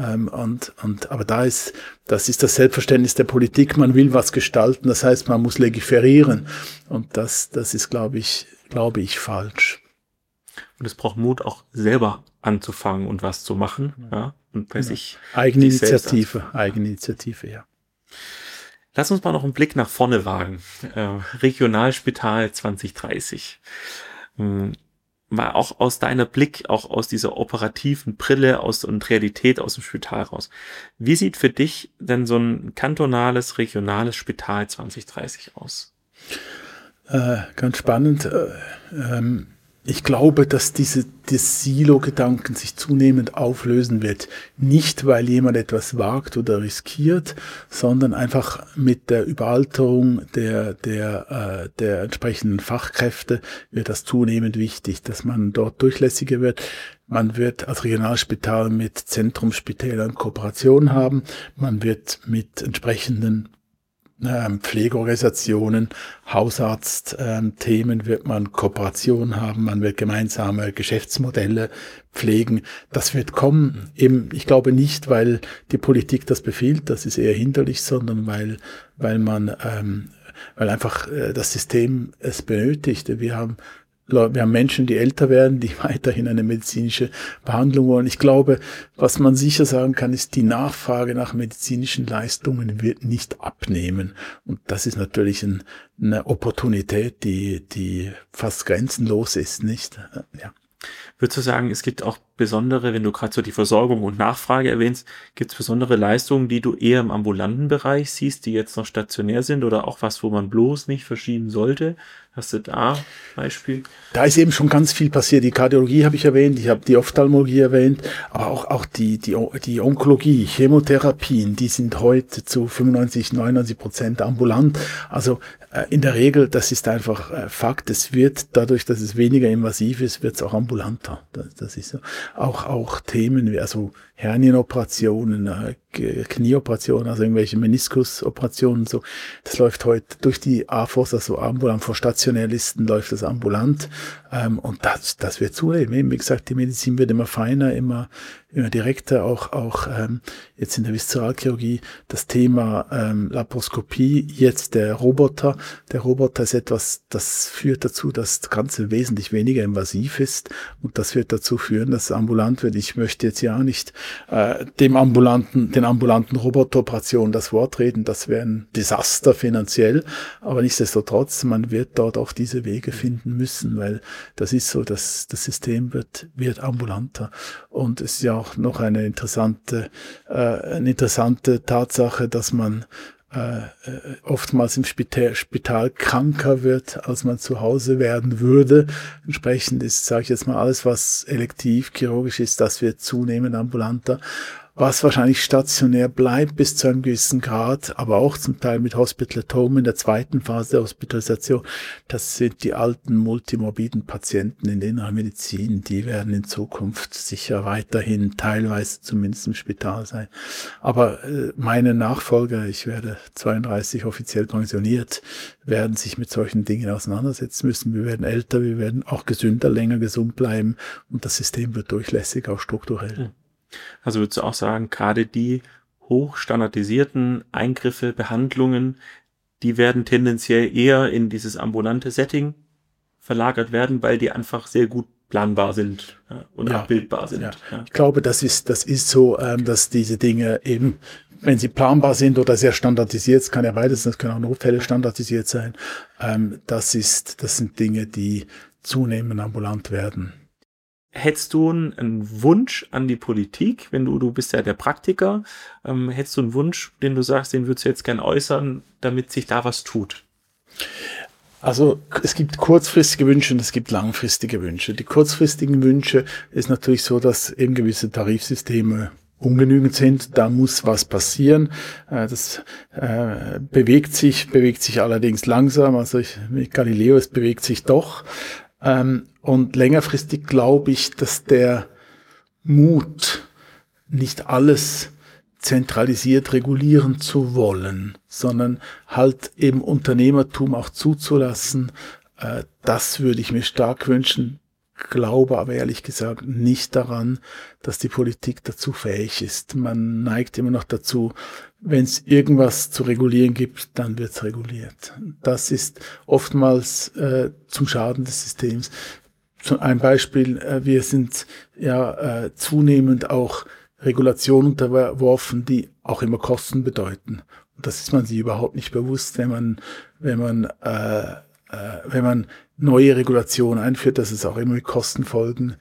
Aber das ist das Selbstverständnis der Politik. Man will was gestalten, das heißt, man muss legiferieren. Und das ist, glaube ich, falsch. Und es braucht Mut, auch selber anzufangen und was zu machen. Ja, und bei sich. Eigeninitiative, ja. Lass uns mal noch einen Blick nach vorne wagen. Regionalspital 2030. Mal auch aus deiner Blick, auch aus dieser operativen Brille und Realität aus dem Spital raus. Wie sieht für dich denn so ein kantonales, regionales Spital 2030 aus? Ganz spannend. Ich glaube, dass das Silo-Gedanken sich zunehmend auflösen wird. Nicht, weil jemand etwas wagt oder riskiert, sondern einfach mit der Überalterung der entsprechenden Fachkräfte wird das zunehmend wichtig, dass man dort durchlässiger wird. Man wird als Regionalspital mit Zentrumsspitälern Kooperation haben. Man wird mit entsprechenden Pflegeorganisationen, Hausarzt-Themen wird man Kooperation haben, man wird gemeinsame Geschäftsmodelle pflegen. Das wird kommen. Eben, ich glaube nicht, weil die Politik das befiehlt, das ist eher hinderlich, sondern weil einfach das System es benötigt. Wir haben Menschen, die älter werden, die weiterhin eine medizinische Behandlung wollen. Ich glaube, was man sicher sagen kann, ist, die Nachfrage nach medizinischen Leistungen wird nicht abnehmen. Und das ist natürlich eine Opportunität, die fast grenzenlos ist, nicht? Ja. Würdest du sagen, es gibt auch besondere, wenn du gerade so die Versorgung und Nachfrage erwähnst, gibt es besondere Leistungen, die du eher im ambulanten Bereich siehst, die jetzt noch stationär sind oder auch was, wo man bloß nicht verschieben sollte? Hast du da Beispiel? Da ist eben schon ganz viel passiert. Die Kardiologie habe ich erwähnt, ich habe die Ophthalmologie erwähnt, aber auch die Onkologie, Chemotherapien, die sind heute zu 95-99% ambulant. Also in der Regel, das ist einfach Fakt. Es wird dadurch, dass es weniger invasiv ist, wird es auch ambulanter. Das ist so. Auch Themen wie also Hernienoperationen, Knieoperationen, also irgendwelche Meniskusoperationen, so. Das läuft heute durch die AFOS, also ambulant, vor Stationärlisten läuft das ambulant, und das wird zunehmen. Wie gesagt, die Medizin wird immer feiner, immer direkter, auch jetzt in der Viszeralchirurgie das Thema Laparoskopie, jetzt der Roboter. Der Roboter ist etwas, das führt dazu, dass das Ganze wesentlich weniger invasiv ist, und das wird dazu führen, dass es ambulant wird. Ich möchte jetzt ja nicht den ambulanten Roboteroperationen das Wort reden, das wäre ein Desaster finanziell, aber nichtsdestotrotz, man wird dort auch diese Wege finden müssen, weil das ist so, dass das System wird ambulanter. Und es ist ja auch noch eine interessante Tatsache, dass man oftmals im Spital kranker wird, als man zu Hause werden würde. Entsprechend ist, sage ich jetzt mal, alles, was elektiv, chirurgisch ist, das wird zunehmend ambulanter. was wahrscheinlich stationär bleibt bis zu einem gewissen Grad, aber auch zum Teil mit Hospital at Home in der zweiten Phase der Hospitalisation, das sind die alten multimorbiden Patienten in der inneren Medizin, die werden in Zukunft sicher weiterhin teilweise zumindest im Spital sein. Aber meine Nachfolger, ich werde 32 offiziell pensioniert, werden sich mit solchen Dingen auseinandersetzen müssen. Wir werden älter, wir werden auch gesünder, länger gesund bleiben und das System wird durchlässig, auch strukturell. Also würdest du auch sagen, gerade die hochstandardisierten Eingriffe, Behandlungen, die werden tendenziell eher in dieses ambulante Setting verlagert werden, weil die einfach sehr gut planbar sind und abbildbar sind. Ja. Ja. Ich glaube, das ist so, dass diese Dinge eben, wenn sie planbar sind oder sehr standardisiert, es kann ja beides, das können auch Notfälle standardisiert sein, das sind Dinge, die zunehmend ambulant werden. Hättest du einen Wunsch an die Politik, wenn du bist ja der Praktiker, hättest du einen Wunsch, den du sagst, den würdest du jetzt gern äußern, damit sich da was tut? Also es gibt kurzfristige Wünsche und es gibt langfristige Wünsche. Die kurzfristigen Wünsche ist natürlich so, dass eben gewisse Tarifsysteme ungenügend sind. Da muss was passieren. Das bewegt sich allerdings langsam. Also mit Galileo, es bewegt sich doch. Und längerfristig glaube ich, dass der Mut, nicht alles zentralisiert regulieren zu wollen, sondern halt eben Unternehmertum auch zuzulassen, das würde ich mir stark wünschen, glaube aber ehrlich gesagt nicht daran, dass die Politik dazu fähig ist. Man neigt immer noch dazu, wenn es irgendwas zu regulieren gibt, dann wird es reguliert. Das ist oftmals zum Schaden des Systems. Ein Beispiel, wir sind zunehmend auch Regulationen unterworfen, die auch immer Kosten bedeuten. Und das ist man sich überhaupt nicht bewusst, wenn man neue Regulationen einführt, dass es auch immer mit Kostenfolgen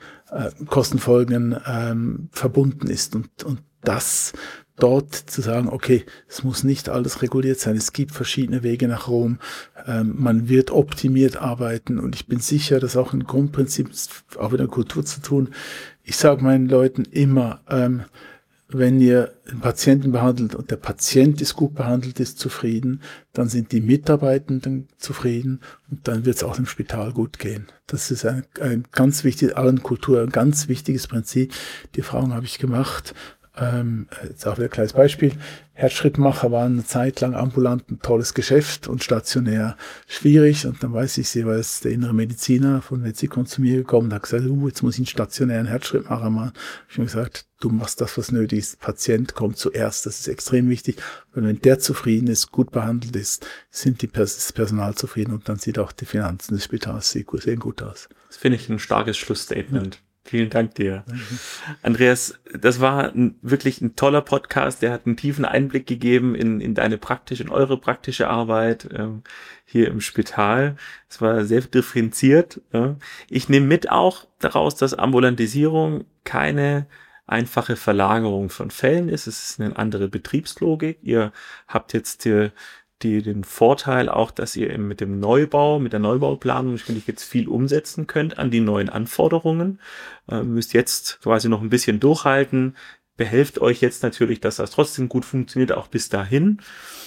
verbunden ist. Und das dort zu sagen, okay, es muss nicht alles reguliert sein, es gibt verschiedene Wege nach Rom, man wird optimiert arbeiten und ich bin sicher, dass auch ein Grundprinzip auch mit der Kultur zu tun. Ich sage meinen Leuten immer, wenn ihr einen Patienten behandelt und der Patient ist gut behandelt, ist zufrieden, dann sind die Mitarbeitenden zufrieden und dann wird es auch im Spital gut gehen. Das ist ein ganz wichtiges, allen Kultur, ein ganz wichtiges Prinzip. Die Erfahrung habe ich gemacht. Jetzt auch wieder ein kleines Beispiel. Herzschrittmacher waren eine Zeit lang ambulant ein tolles Geschäft und stationär schwierig. Und dann weiß ich, sie war jetzt der innere Mediziner von Metzikon zu mir gekommen und hat gesagt, jetzt muss ich einen stationären Herzschrittmacher machen. Ich habe gesagt, du machst das, was nötig ist. Patient kommt zuerst, das ist extrem wichtig. Und wenn der zufrieden ist, gut behandelt ist, sind das Personal zufrieden und dann sieht auch die Finanzen des Spitals sehen gut aus. Das finde ich ein starkes Schlussstatement. Ja. Vielen Dank dir. Andreas, das war wirklich ein toller Podcast, der hat einen tiefen Einblick gegeben in eure praktische Arbeit hier im Spital. Es war sehr differenziert. Ich nehme mit auch daraus, dass Ambulantisierung keine einfache Verlagerung von Fällen ist. Es ist eine andere Betriebslogik. Ihr habt jetzt den Vorteil auch, dass ihr mit der Neubauplanung natürlich jetzt viel umsetzen könnt an die neuen Anforderungen. Müsst jetzt quasi noch ein bisschen durchhalten. Behelft euch jetzt natürlich, dass das trotzdem gut funktioniert, auch bis dahin.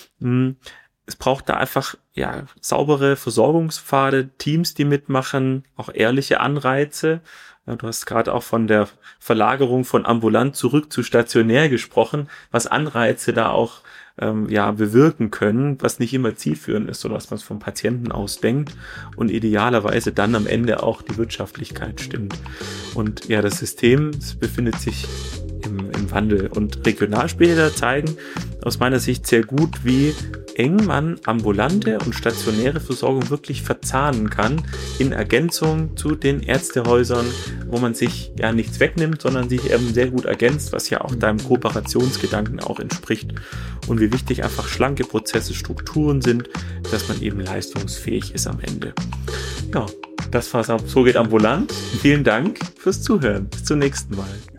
Es braucht da einfach, saubere Versorgungspfade, Teams, die mitmachen, auch ehrliche Anreize. Du hast gerade auch von der Verlagerung von ambulant zurück zu stationär gesprochen, was Anreize da auch bewirken können, was nicht immer zielführend ist, sondern was man vom Patienten aus denkt und idealerweise dann am Ende auch die Wirtschaftlichkeit stimmt. Und das System befindet sich im Wandel und Regionalspiele zeigen aus meiner Sicht sehr gut, wie eng man ambulante und stationäre Versorgung wirklich verzahnen kann in Ergänzung zu den Ärztehäusern, wo man sich nichts wegnimmt, sondern sich eben sehr gut ergänzt, was ja auch deinem Kooperationsgedanken auch entspricht und wie wichtig einfach schlanke Prozesse, Strukturen sind, dass man eben leistungsfähig ist am Ende. Ja, das war's. So geht ambulant. Vielen Dank fürs Zuhören. Bis zum nächsten Mal.